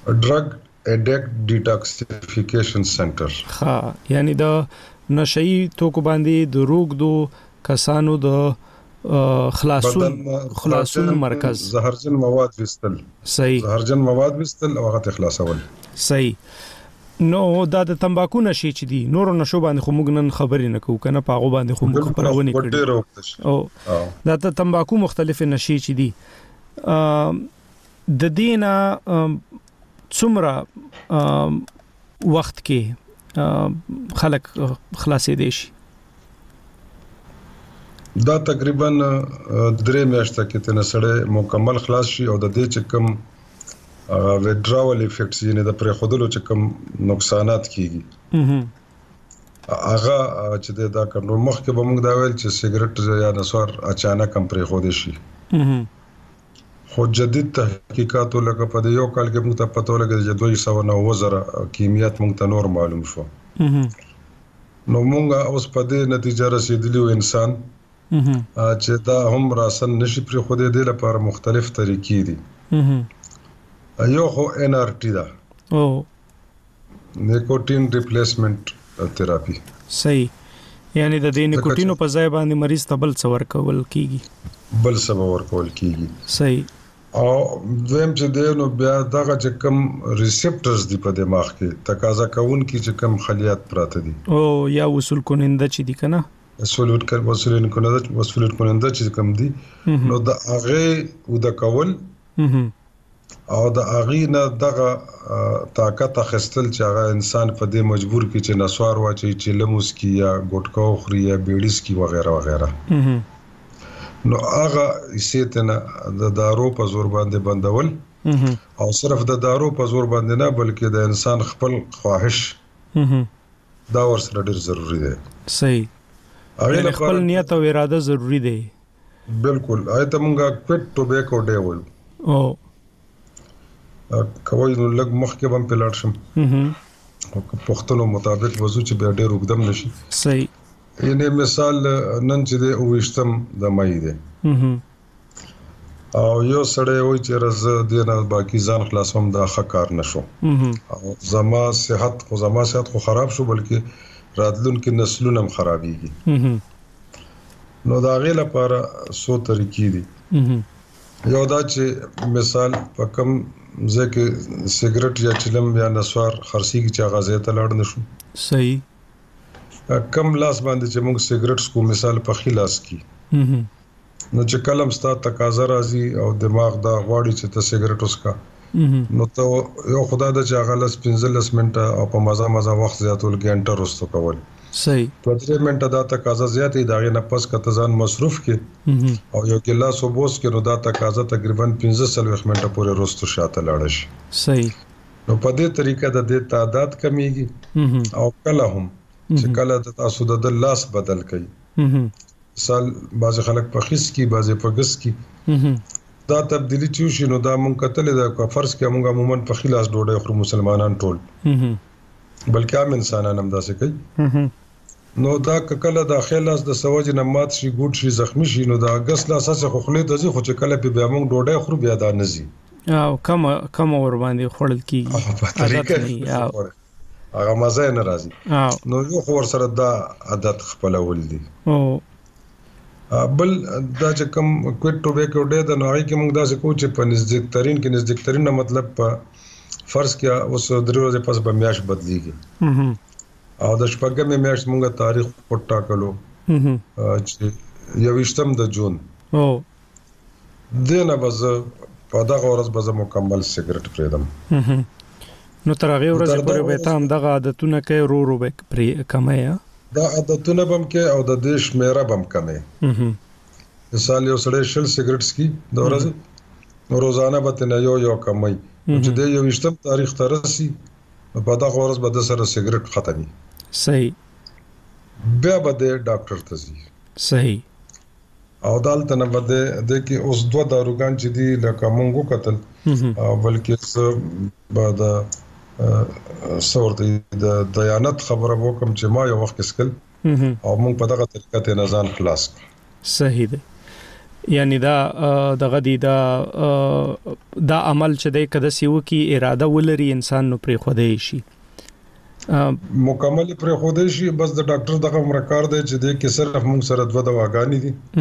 ډرګ اډیکټ ډیټاکسیفیکیشن سنټر. ها یعنی د نشئی توکو باندې د روغدو کسانو د خلاصون خلاصون مرکز زهرجن مواد وستل. صحیح. زهرجن مواد وستل او هغه خلاصول. صحیح. نو دا د تمباکو نشي چې دي نور نشو باندې خو موږ نن خبرې نه کوو کنه پاغو باندې خو موږ خبرونه کړو. او دا د تمباکو مختلف نشي چې دي د دینه څومره وخت کې خلک خلاصې دي شي؟ دا تقریبا درې میاشتې کې تنه سړی مکمل خلاص شي او د دې چې کوم ویډراول افیکټس یعنی د پرې خودلو چې کوم نقصانات کیږي هغه چې دا کنټرول مخکې به موږ دا ویل چې سیګریټ یا نسوار اچانک هم پرې خود شي خو جدید تحقیقات لکه په یو کال کې موږ ته پته ولګی چې دوه سوه نوي زره کیمیات موږ ته نور معلوم شو. نو موږ اوس په دې نتیجه رسیدلی و انسان چې دا هم راسن نشي پرې خود دې لپاره مختلف طریقې دي. یو خو ان ار ټی دا او نیکوټین ریپلیسمنت تھراپی. صحیح. یعنی د دې نیکوټینو په ځای باندې مریض ته بل څه ورکول کیږي بل څه ورکول کیږي. صحیح. او دویم چې دی نو بیا دغه چې کوم ریسپټرز دی په دماغ کې تقاضا کوون کی چې کوم خلیات پراته دي او یا وصول کننده چې دي کنه وصول کول وصول کننده وصول کننده چې کوم دي نو د هغه و د کول او د هغه نه دغه طاقت اخستل چې هغه انسان په دې مجبور کی چې نسوار واچي چې لموس کی یا ګټکا خوري یا بیډیس کی وغیرہ وغیرہ. نو هغه ایستنه د دارو په زور باندې بندول او صرف د دارو په زور باندې نه بلکې د انسان خپل خواهش دا ورسره ډیر ضروری دی. صحیح. هغه خپل نیت او اراده ضروری دی. بالکل. آیته مونږه کوټ ټوبیکو ډی ول او کوي نو لګ مخکې بم پلاټ شم او پښتنو مطابق وضو چې بیا ډېر وګدم نشي. صحیح. یعنی مثال نن چې د اوښتم د مې ده او یو سړی وای چې رز دینه باقی ځان خلاصوم دا ښه کار نشو او زما صحت خو زما صحت خو خراب شو بلکې راتلونکي نسلونه هم خرابيږي. نو دا غي لپاره سو طریقې دي. یو دا چې مثال په کم ځکه سیګریټ یا چلم یا نسوار خرسي کی چا غازه ته لاړ نشو. صحیح. کم لاس باندې چې موږ سیګریټ کو مثال په خلاص کی نو چې کلم ستا تقاضا راځي او دماغ دا غواړي چې ته سیګریټ وسکا نو ته یو خدای د چې غلس پنځلس منټه او په مزه مزه وخت زیاتول غنټه رستو کول. صحیح. په درې منټه دا تقاضا زیاتې دا غي نه پس کته ځان مصروف کې او یو ګلاس وبوس کې نو دا تقاضا تقریبا پنځه سلويخ منټه پورې رستو شاته لاړ شي. صحیح. نو په دې طریقه د دې تعداد کمیږي او کله هم چې کله د تاسو د لاس بدل کړي مثال بعض خلک په خص کې بعض په غس کې دا تبدیلی چې شي نو دا مونږ کتل دا فرض کې موږ عموما په خلاص ډوډۍ خو مسلمانان ټول بلکې عام انسانان هم داسې کوي. نو دا کله د خلاص د سوج نه مات شي ګوډ شي زخمی شي نو دا غس لا اساس خو خلې د ځي خو چې کله په بیا موږ ډوډۍ خو بیا دا نزي او کم کم ور باندې خړل کیږي عادت نه او هغه مزه نه راځي. نو یو خو ور سره دا عادت خپلول دي. او بل دا چې کوم کوټ ټوبیکو ډې د نوای کې موږ دا څه کوو چې په نزدیک ترين کې نزدیک ترين نه مطلب په فرض کې اوس درې ورځې پس به میاش بدليږي او د شپږمې میاش موږ تاریخ پټا کړو چې یو وشتم د جون او دنه بز په دا ورځ به مکمل سیګریټ پرېدم. نو تر هغه ورځې پورې به تام دغه عادتونه کوي رو رو به پرې کمه دا عادتونه بم کې او د دیش میرا بم کمه. مثال یو سړی شل سیګریټس کی د ورځې روزانه به نه یو یو کمای چې د یو وشتم تاریخ ترسي په دا ورځ به د سره سیګریټ ختمي. صحیح. بیا به د ډاکټر ته ځي. صحیح. او دالته نه بده د کې اوس دوه داروګان چې دی لکه مونږ قتل او بلکې بعد صورت د دیانت خبره وکم چې ما یو وخت سکل او مونږ په دغه طریقه ته نزان خلاص. صحیح دی. یعنی دا دغه دی دا دا عمل چې د کده سیو کی اراده ولري انسان نو پرې خوده شي مکمل پرې خوده شي بس د ډاکټر دغه مرکار دی چې د کې صرف موږ سره دوه دواګانې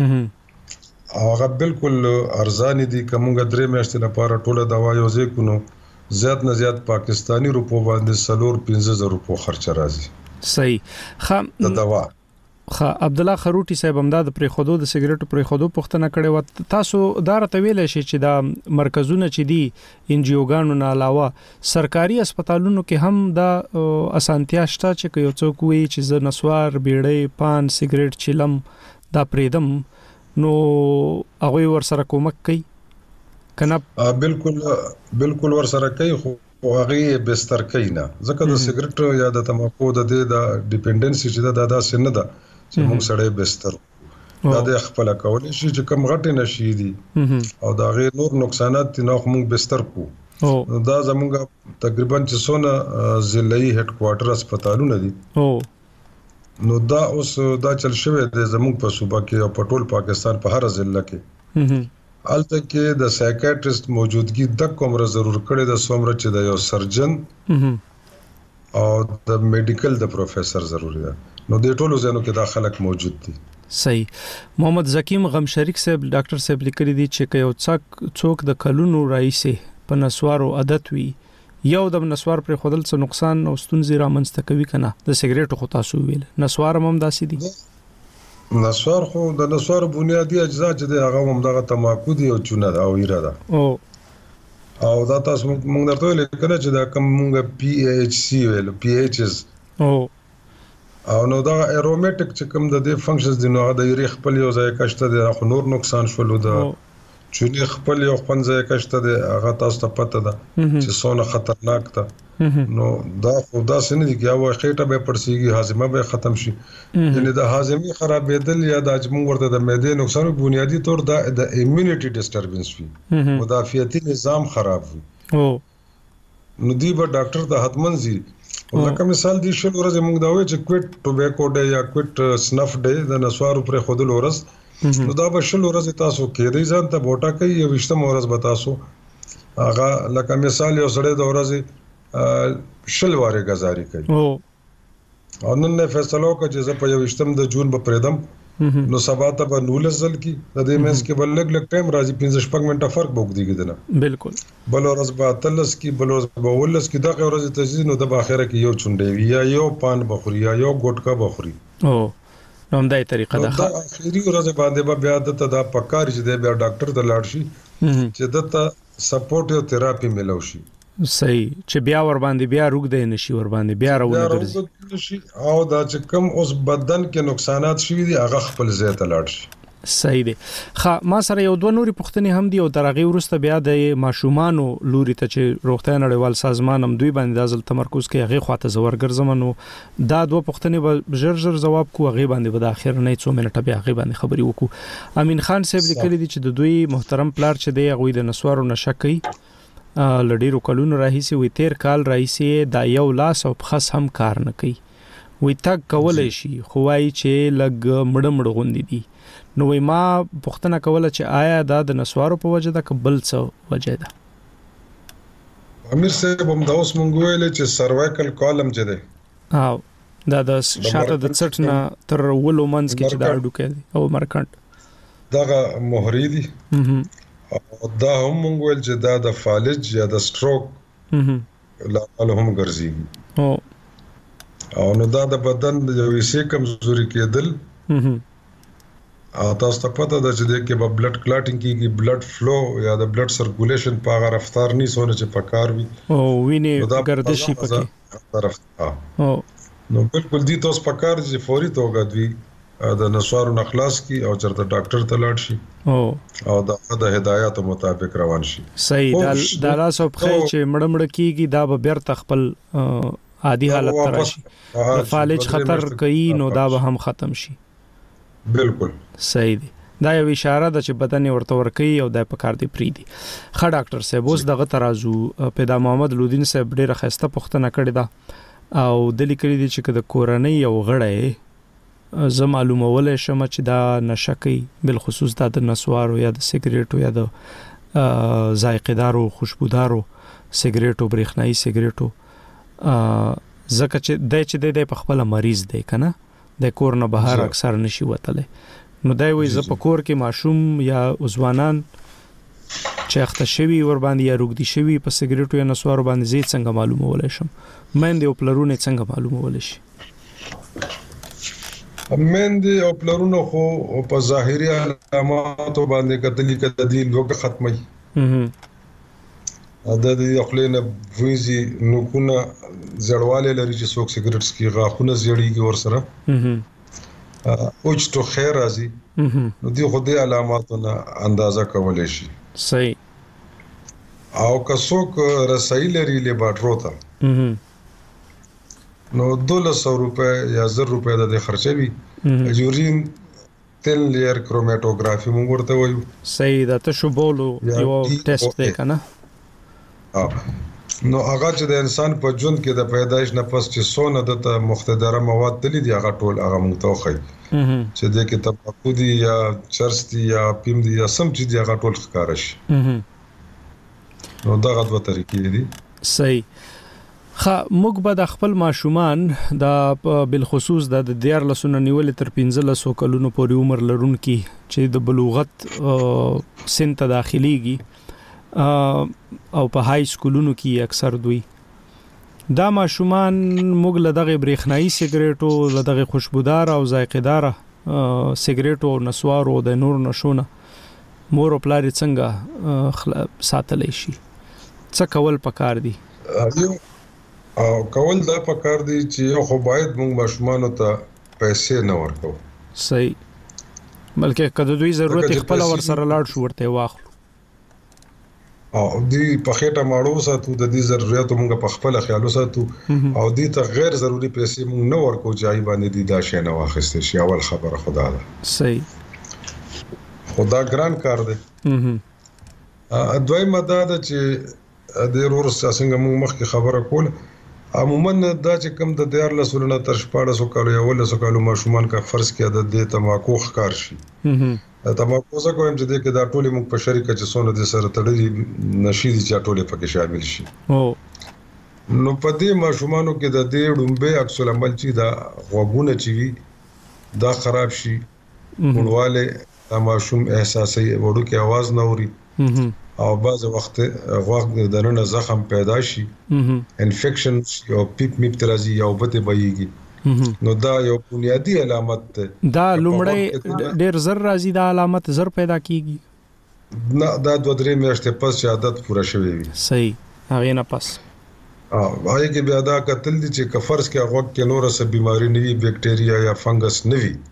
دي او هغه بالکل ارزان دي کومه درې میاشتې لپاره ټوله دوا یو ځای کو نو زیات نه زیات پاکستانی روپو باندې سلور پنځه زره روپو خرچ راځي صحیح خام د دوا خا عبد الله خروټي صاحب امداد پرې خودو د سیګریټو پرې خودو پښتنه کړي و تاسو دار ته ویل شي چې دا مرکزونه چې دي ان جی اوګانو نه علاوه سرکاري هسپتالونو کې هم دا اسانتیا شته چې یو څوک وي چې ز نسوار بیړې پان سیګریټ چلم دا پریدم نو هغه ور سره کومک کوي کنه بالکل بالکل ور سره کوي خو هغه بستر کوي نه ځکه د سیګریټ یا د تماکو د د ډیپندنسي چې دا د سن ده چې موږ سره بستر دا د خپل کول شي چې کم غټ نشي دي او دا غیر نور نقصانات نه موږ بستر کو دا زموږ تقریبا چې سونه ضلعي هډ کوارټر هسپتالونه دي نو دا اوس دا چل شوی د زموږ په صوبه کې او په ټول پاکستان په هر ضلع کې الته کې د سایکیاټریست موجودګي د کومره ضرور کړي د سومره چې د یو سرجن او د میډیکل د پروفیسور ضروري ده نو د ټولو ځینو کې دا خلک موجود دي صحیح محمد زکیم غم شریک صاحب ډاکټر صاحب لیکلي دي چې یو څوک څوک د کلونو راځي په نسوارو عادت وي یو د نسوار پر خودل څه نقصان او ستونزې رامنځته کوي کنه د سیګریټو خو تاسو ویل نسوار هم داسې دي نسوار خو د نسوار بنیادی اجزا چې د هغه هم دغه تماکو دي او چونه او ایره ده او او دا تاسو موږ درته ویل کنه چې دا کوم موږ پی ایچ سی ویل پی ایچ اس او او نو دا اروماتیک چې کوم د دې فنکشنز دي نو د یری خپل یو ځای کشته دي خو نور نقصان شول د چونی خپل یو خپل کشته دي هغه تاسو ته پته ده چې څونه خطرناک ده نو دا خدا سن دي چې هغه خېټه به پړسيږي هاضمه به ختم شي یعنی د هاضمي خرابېدل یا د اجمو ورته د معدې نقصان بنیادی طور د د ایمونټي ډیسټربنس وي مدافعتي نظام خراب وي او نو دی به ډاکټر ته حتمن زی لکه مثال دی شل ورځې موږ دا وایو چې کوټ ټوبیکو ډے یا کوټ سنف ډے د نسوارو پر خودل ورځ نو دا به شل ورځې تاسو کې دی ځان ته بوټا کوي یو وشتم ورځ به تاسو هغه لکه مثال یو سړی د ورځې شل واره غزاري کوي او نن نه فیصله وکړه چې زه په یو وشتم د جون په پردم نو سبا ته به نول زل کی د دې مېس کې بل لګ لګ ټایم راځي پنځه شپږ منټه فرق بوک دیږي دنه بالکل بل ورځ به تلس کی بل ورځ به ولس کی دغه ورځ تجزیه نو د اخره کې یو چونډې وی یا یو پان بخوري یا یو ګټکا بخوري او نو همدای طریقه ده دا اخیری ورځ باندې به بیا د ته دا پکار چې د بیا ډاکټر ته لاړ شي چې دته سپورټ او تھراپي ملو شي صحیح چې بیا ور باندې بیا روغ دی نشي ور باندې بیا راونه ګرځي او دا چې کوم اوس بدن کې نقصانات شوي دي هغه خپل ځای ته لاړ شي صحیح دی خا ما سره یو دوه نوري پښتنې هم دي او درغه ورسته بیا د ماشومانو لوري ته چې روغتیا نړیوال سازمان هم دوی باندې دازل تمرکز کوي هغه خواته زور ګرځمنو دا دوه پښتنې به ژر ژر جواب کو هغه باندې به د اخر نه څو منټه بیا هغه باندې خبري وکړو امین خان صاحب لیکلي دي چې د دوی محترم پلار چې دی هغه د نسوارو نشه کوي لډیرو کلونو راهیسي وي تیر کال راهیسي دا یو لاس او خاص هم کار نه کوي وي تک کولای شي خو وايي چې لګ مړ مړ غوندي دي نو ما پښتنه کوله چې آیا دا د نسوارو په وجه ده کبل څه وجه ده امیر صاحب هم دا اوس مونږ ویل چې سروایکل کالم چې ده او دا د شاته د څټ نه تر ولو منځ کې چې دا اډو کوي او مرکانټ دغه مهری دي او دا هم مونږ ویل چې دا د فالج یا د سټروک لا هم ګرځي او او نو دا د بدن د یو شي کمزوري کېدل او تاسو ته پته ده چې د کې په بلډ کلاټینګ کېږي بلډ فلو یا د بلډ سرکولیشن په هغه رفتار نه سونه چې پکار وي او وینې ګردشي پکې طرف او نو بالکل دي تاسو پکار چې فوري توګه دوی د نسوارو نخلاص کی او چرته ډاکټر ته لاړ شي او او د هدایاتو مطابق روان شي صحیح دا د لاس او خې چې مړ مړ کیږي دا به بیرته خپل عادي حالت ته راشي د فالج خطر کوي نو دا به هم ختم شي بالکل صحیح دی دا یو اشاره ده چې بدن ورته ور کوي او د پکار دی پری دی خا ډاکټر صاحب اوس دغه ترازو پیدا محمد لودین صاحب ډیره خسته پښتنه کړی دا او د لیکلي دي چې د کورنۍ یو غړی زه معلومولای شم چې دا نشه کوي، بل خصوص دا د نسوارو یا د سیګریټو یا د ذایقه‌دارو خوشبودارو سیګریټو برېښنایي سیګریټو ځکه چې د چې د په خپل مریض دی کنه د کور نه بهر اکثر نشي وتلی، نو دا وایي زه په کور کې ماشوم یا ځوانان چې اخته شوی ور باندې یا روغدي شوی په سیګریټو یا نسوارو باندې زی څنګه معلومولای شم؟ مېندې او پلرونه څنګه معلومولای شي؟ مېندې او پلرونه خو په ظاهري علاماتو باندې کتلی کده دی لوګه ختمي ا د دې خپلنه ویزي نو کونه زړواله لري چې څوک سیګریټ سکي غاخونه زړیږي ور سره اوچ تو خیر راځي نو دی خو دې علاماتونه اندازه کولای شي. صحیح. او که څوک رسایي لري لیبارټرو ته نو دوله سو روپے یا زر روپے د خرچوي یورین تل لیر کروماتوګرافي موږ ورته وایو. صحیح. دا ته شو بولو یو ټیسټ دی کنه. اه نو هغه چې د انسان په ژوند کې د پیدایش نه پس چې سونه د مختدره مواد تللی دی هغه ټول هغه موږ ته وخی چې د کې تباکو دی یا چرس دی یا پیم دی یا سم چې دی هغه ټول ښکار شي. نو دا غوډه طریقې دي. صحیح. خا موږ به د خپل ماشومان د بالخصوص د دیار لسونه نیول تر پنځلس کلونو پورې عمر لرونکي چې د بلوغت سن ته داخليږي او په های سکولونو کې اکثر دوی دا ماشومان موږ له دغه برېښنایي سیګریټو له دغه خوشبودار او ذایقه‌دار سیګریټو او نسوارو د نور نشونه مور او پلار څنګه ساتلی شي؟ څه کول پکار دي؟ او کول دا پکار دي چې خو باید موږ ماشومان ته پیسې نه ورکو. صحیح. بلکې کله دوی ضرورت خپل ور سره لاړ شو ورته واخلو او دی په خېټه ماړو ساتو د دې ضرورت موږ په خپل خیالو ساتو او دې ته غیر ضروری پیسې موږ نه ورکو چې ای باندې دي دا شی نه واخیستل شي. اول خبره خدا ده. صحیح. خدا ګران کار دی. ا دوی مدد چې د رور څنګه موږ مخکې خبره کول عموما دا چې کوم د دیار لسونه تر شپاړس کالو یا ولس کالو ماشومان کا فرض کې د دې تماکو ښکار شي. تماکو څه کوم چې د کې دا ټولې موږ په شریکه چې سونه د سره تړلي نشي دي چې ټولې پکې شامل شي. او نو په دې ماشومانو کې د دې ډومبه عکس العمل چې دا غوګونه چې دا خراب شي ګډواله دا ماشوم احساسي وړو کې आवाज نه اوري او بعض وخت غوږ د نن زخم پیدا شي انفیکشن او پیپ میپ ترازی یا وبته بهيږي نو دا یو بنیادی علامت ده. دا لومړی ډیر زر راځي دا علامت زر پیدا کیږي نه دا دوه درې میاشتې پس چې عادت پوره شوی وي. صحیح. هغه نه پس اه هغه کې بیا دا قتل دي چې کفرس کې غوږ کې نور څه بيماري نه وي بکټریا یا فنګس نه وي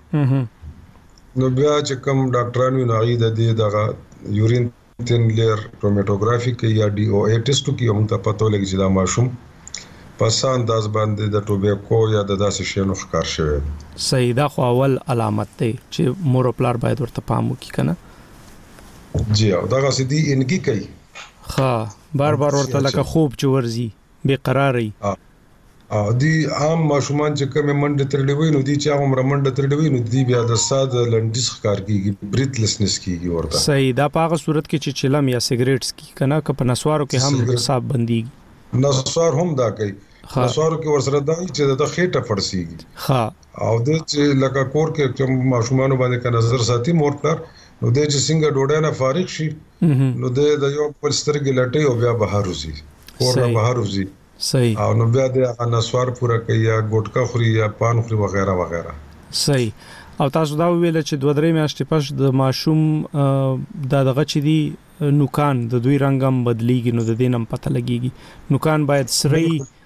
نو بیا چې کوم ډاکټرانو نه غي د دې دغه یورین تن لیر کروماتوګرافي کې یا ډي او اي ټیسټ کې هم ته پته لګي چې دا ماشوم پس انداز باندې د ټوبیکو یا د داسې شینو ښکار شوی. صحیح. دا خو اول علامت دی چې مور او پلار باید ورته پام وکړي کنه. جی او دا غسدي انګي کوي. ها بار بار ورته لکه خوب چورزي بے قراری. ا دي عام ماشومان چې کوم منډه ترډوي نو دي چې هغه منډه ترډوي نو دي بیا د ساده لنډیس ښکار کیږي بریتلسنس کیږي ورته. صحیح. دا په هغه صورت کې چې چلم یا سیګریټس کی کنه ک په نسوارو کې هم حساب بنديږي. نسوار هم دا کوي. نسوارو کې ورسره دا چې د خېټه فرسيږي. ها او د چې لکه کور کې کوم ماشومان باندې ک نظر ساتي مور پر نو د چې څنګه ډوډۍ نه فارغ شي نو د یو په سترګې لټي او بیا بهر وځي کور نه بهر وځي. صحیح. او نو بیا د نسوار پورا کوي یا ګټکا خوري یا پان خوري وغیرہ وغیرہ. صحیح. او تاسو دا ویل چې دوه درې میاشتې پس د ماشوم د دغه چې دی نوکان د دوی رنگم بدلیږي نو د دینم پته لګيږي نوکان باید سري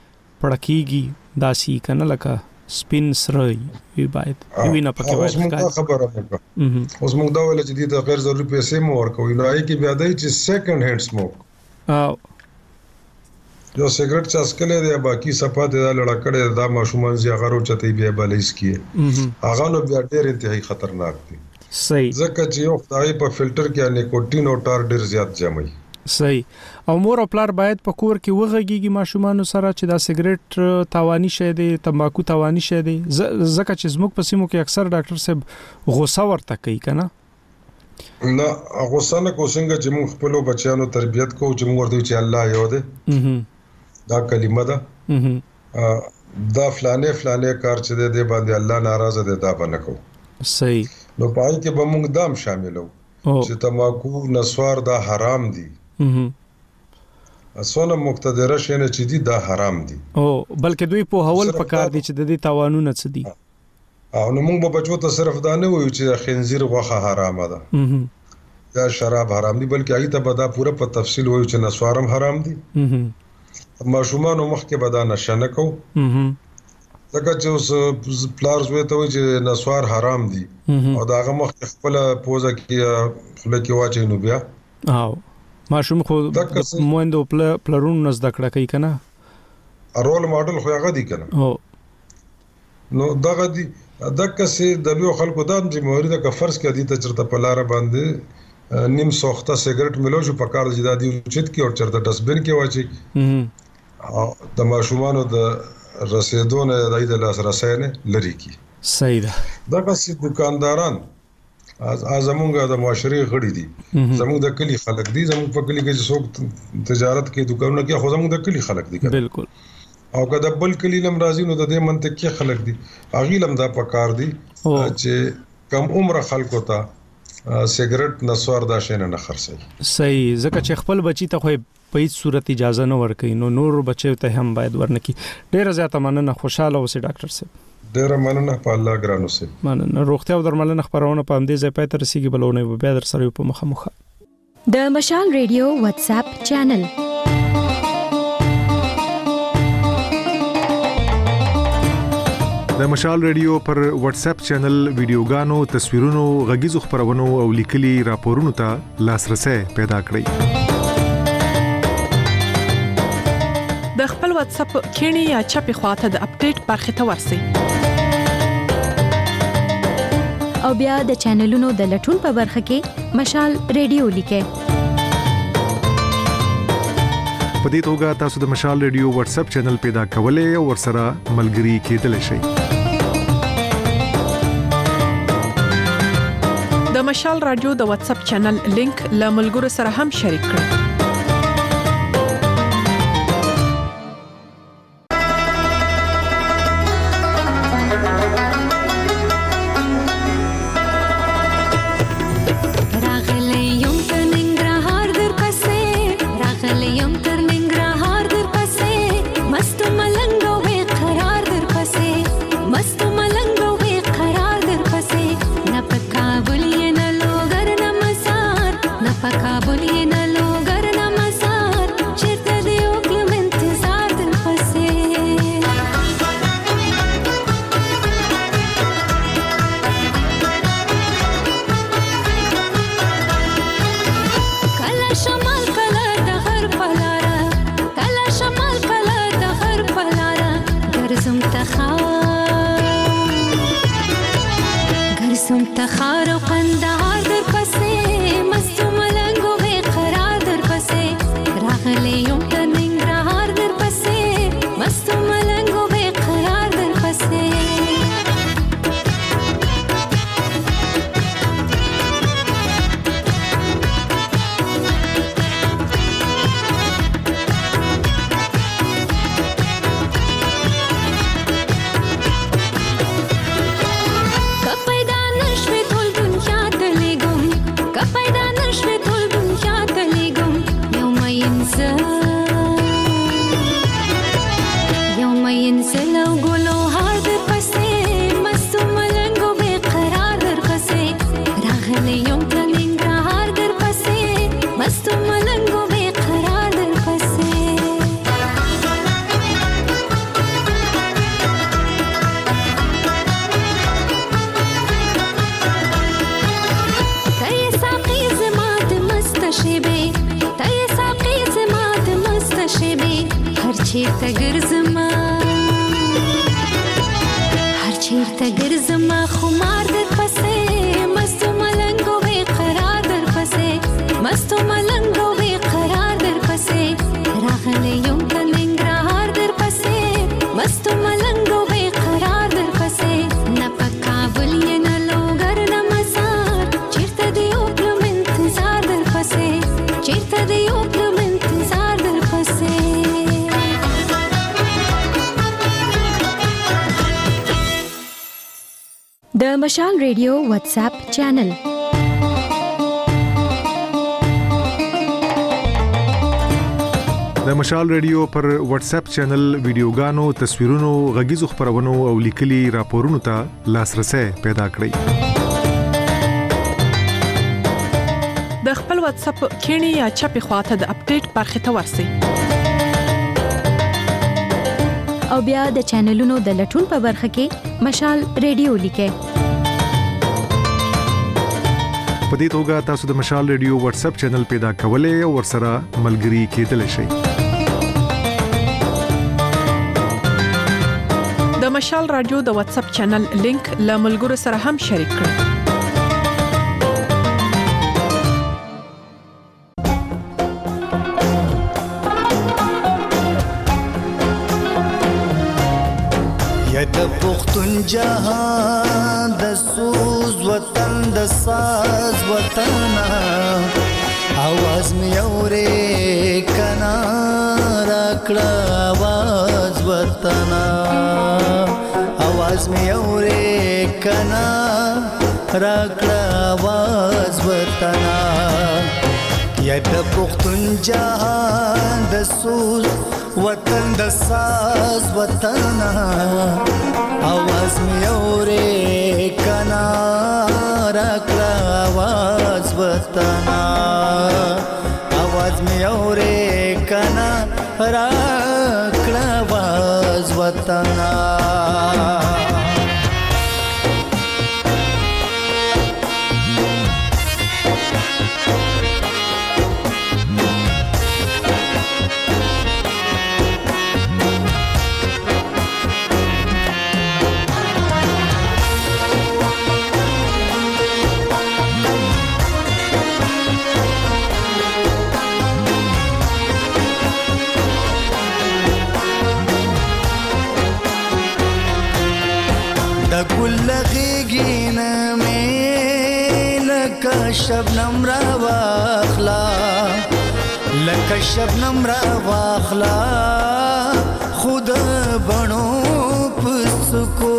پړکیږي داسي کنه لکه سپین سري وی باید وینه پکې باید خبره وکړه. اوس موږ دا ویل چې د غیر ضروري پیسې مو ورکوي نو آی کې بیا دی چې سیکنډ هاند سموک او جو سیګریټ چاسکلې دی باقي صفات دا لړکړې دا ماشومان زی غرو چته بیا بلیس کیه هغه نو بیا ډېر انتهایی خطرناک دي. صحیح. ځکه چې یو خدای په فلټر کې نیکوټین او ټار ډېر زیات جمعي. صحیح او مور او پلار باید په کور کې وغږیږي ماشومان سره چې دا سیګریټ تاوانی شي دی تمباکو تاوانی شي دی ځکه چې زموږ په سیمو کې اکثر ډاکټر صاحب غوسه ورته کوي کنه نه غوسه نه کو څنګه چې موږ خپل بچیانو تربيت کوو چې موږ ورته چې الله یو دی دا کلمه ده دا فلانه فلانه کار چې دی باندې الله ناراضه دی دا باندې کو صحیح نو پای کې به موږ دام شاملو چې تمباکو نسوار دا حرام دي اسونه مقتدره شنه چې دي دا حرام دي او بلکې دوی په هول پکار دي چې د دې تاوانونه څه دي او نو موږ به بچو ته صرف دا نه وایو چې خنزیر غوخه حرامه ده یا شراب حرام دي بلکې هغه ته به دا پوره په تفصیل وایو چې نسوارم حرام دي ماشومان مخکې به دا نشنه کو ځکه چې اوس پلار زوی ته وایي چې نسوار حرام دي او دا هغه مخکې خپل پوزه کې خپل کې واچي نو بیا او ماشوم خو موندو پلرونو نزد کړه کوي کنه رول ماډل خو هغه دي کنه او نو دغه دي دغه سي د لوی خلکو د ذمہواری د فرض کې دي ته چرته په لار باندې نیم سوخته سیګریټ ملو شو په کار جدا دي چت کې او چرته ډسبن کې واچي او د ماشومانو د رسیدونه د د لاس رسینه لري کی صحیح ده دغه سي دکانداران از ازمونګه د معاشري غړي دي زموږ د کلی خلک دي زموږ په کلی کې څوک تجارت کې دکانونه کې خو زموږ د کلی خلک دي بالکل او کله بل کلی لم راځي نو د دې منطق کې خلک دي اغي لم دا پکار دي چې کم عمر خلکو ته سیګریټ نسوار دا شینه نه خرڅي صحیح ځکه چې خپل بچی ته خو په هیڅ صورت اجازه نه ورکړي نو نور بچو ته هم باید ورنکي ډیره زیاته مننه خوشاله اوسې ډاکټر صاحب ډیره مننه په الله ګرانو سي مننه روغتیا او درملنه خبرونه په همدې ځای پاتې رسیدي بلونه به در سره په مخه مخه د مشال ریډیو واتس اپ چینل د مشال ریډیو پر واتس اپ چینل ویډیوګانو تصویرونو غږیزو خبرونو او لیکلي راپورونو ته لاسرسي پیدا کړئ د خپل واتس اپ کینی یا چپی خواته د اپډیټ برخه ته ورسئ او بیا د چینلونو د لټون په برخه کې مشال ریډیو لیکه په دې توګه تاسو د مشال ریډیو واتس اپ چینل پیدا کولای او ورسره ملګري کېدلی شئ د مشال رادیو د واتس اپ چینل لینک له ملګرو سره هم شریک کړئ مستو ملنګو بے قرار در پسې د مشال ریډیو واتس اپ چینل د مشال ریډیو پر واتس اپ چینل ویډیوګانو تصویرونو غږیزو خبرونو او لیکلي راپورونو ته لاسرسي پیدا کړئ د خپل واتس اپ کینی یا چپی خواته د اپډیټ برخه ته ورسی او بیا د چینلونو د لټون په برخه کې مشال ریډیو لیکه په دې توګه تاسو د مشال ریډیو واتس اپ چینل پیدا کولای او ورسره ملګري کېدلی شئ د مشال رادیو د واتس اپ چینل لینک له ملګرو سره هم شریک کړئ د پختون جهان د سوز وطن د ساز وطن आवाज می اورې کنا راکړه आवाज وطن आवाज می اورې کنا راکړه आवाज وطن یا د پختون جهان د سوز وطن د ساز وطن आवाज می اورې کنا راکړه आवाज وطن आवाज می اورې کنا راکړه आवाज وطن گل غیگین میں لکا شبنم را واخلا لکا شبنم را واخلا خود بنو پسکو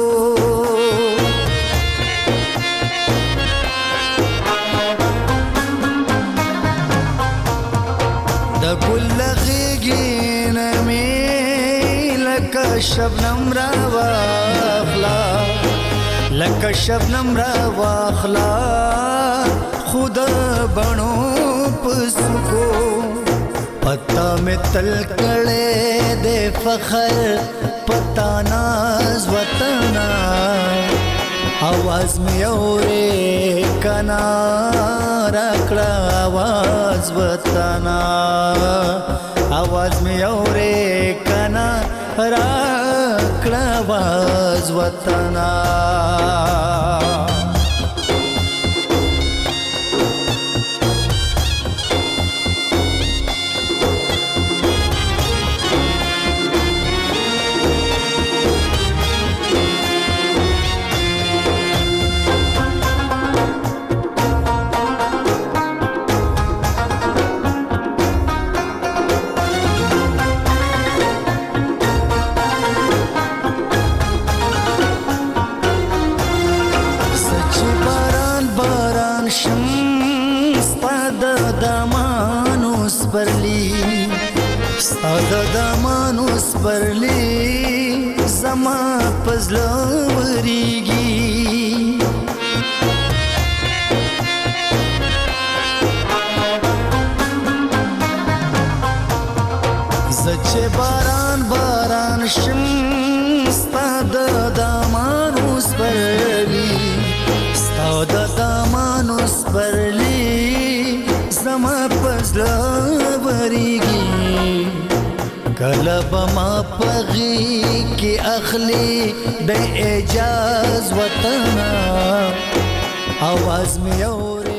دا گل غیگین میں لکا شبنم را واخلا لکه شبنم را واخلا خود بنو پسکو پتا میں تل کڑے دے فخر پتا ناز وطن आवाज میں اورې کنا راکړه आवाज وطن आवाज میں اورې کنا راکړه आवाज وطن ستاد دمانوس پرلی زما پزلا وریگی زچه باران باران شم ستاد دمانوس پرلی ستاد دمانوس پرلی زما پزلا وریگی کلب ما پغی کی اخلی د اعجاز وطن आवाज می اور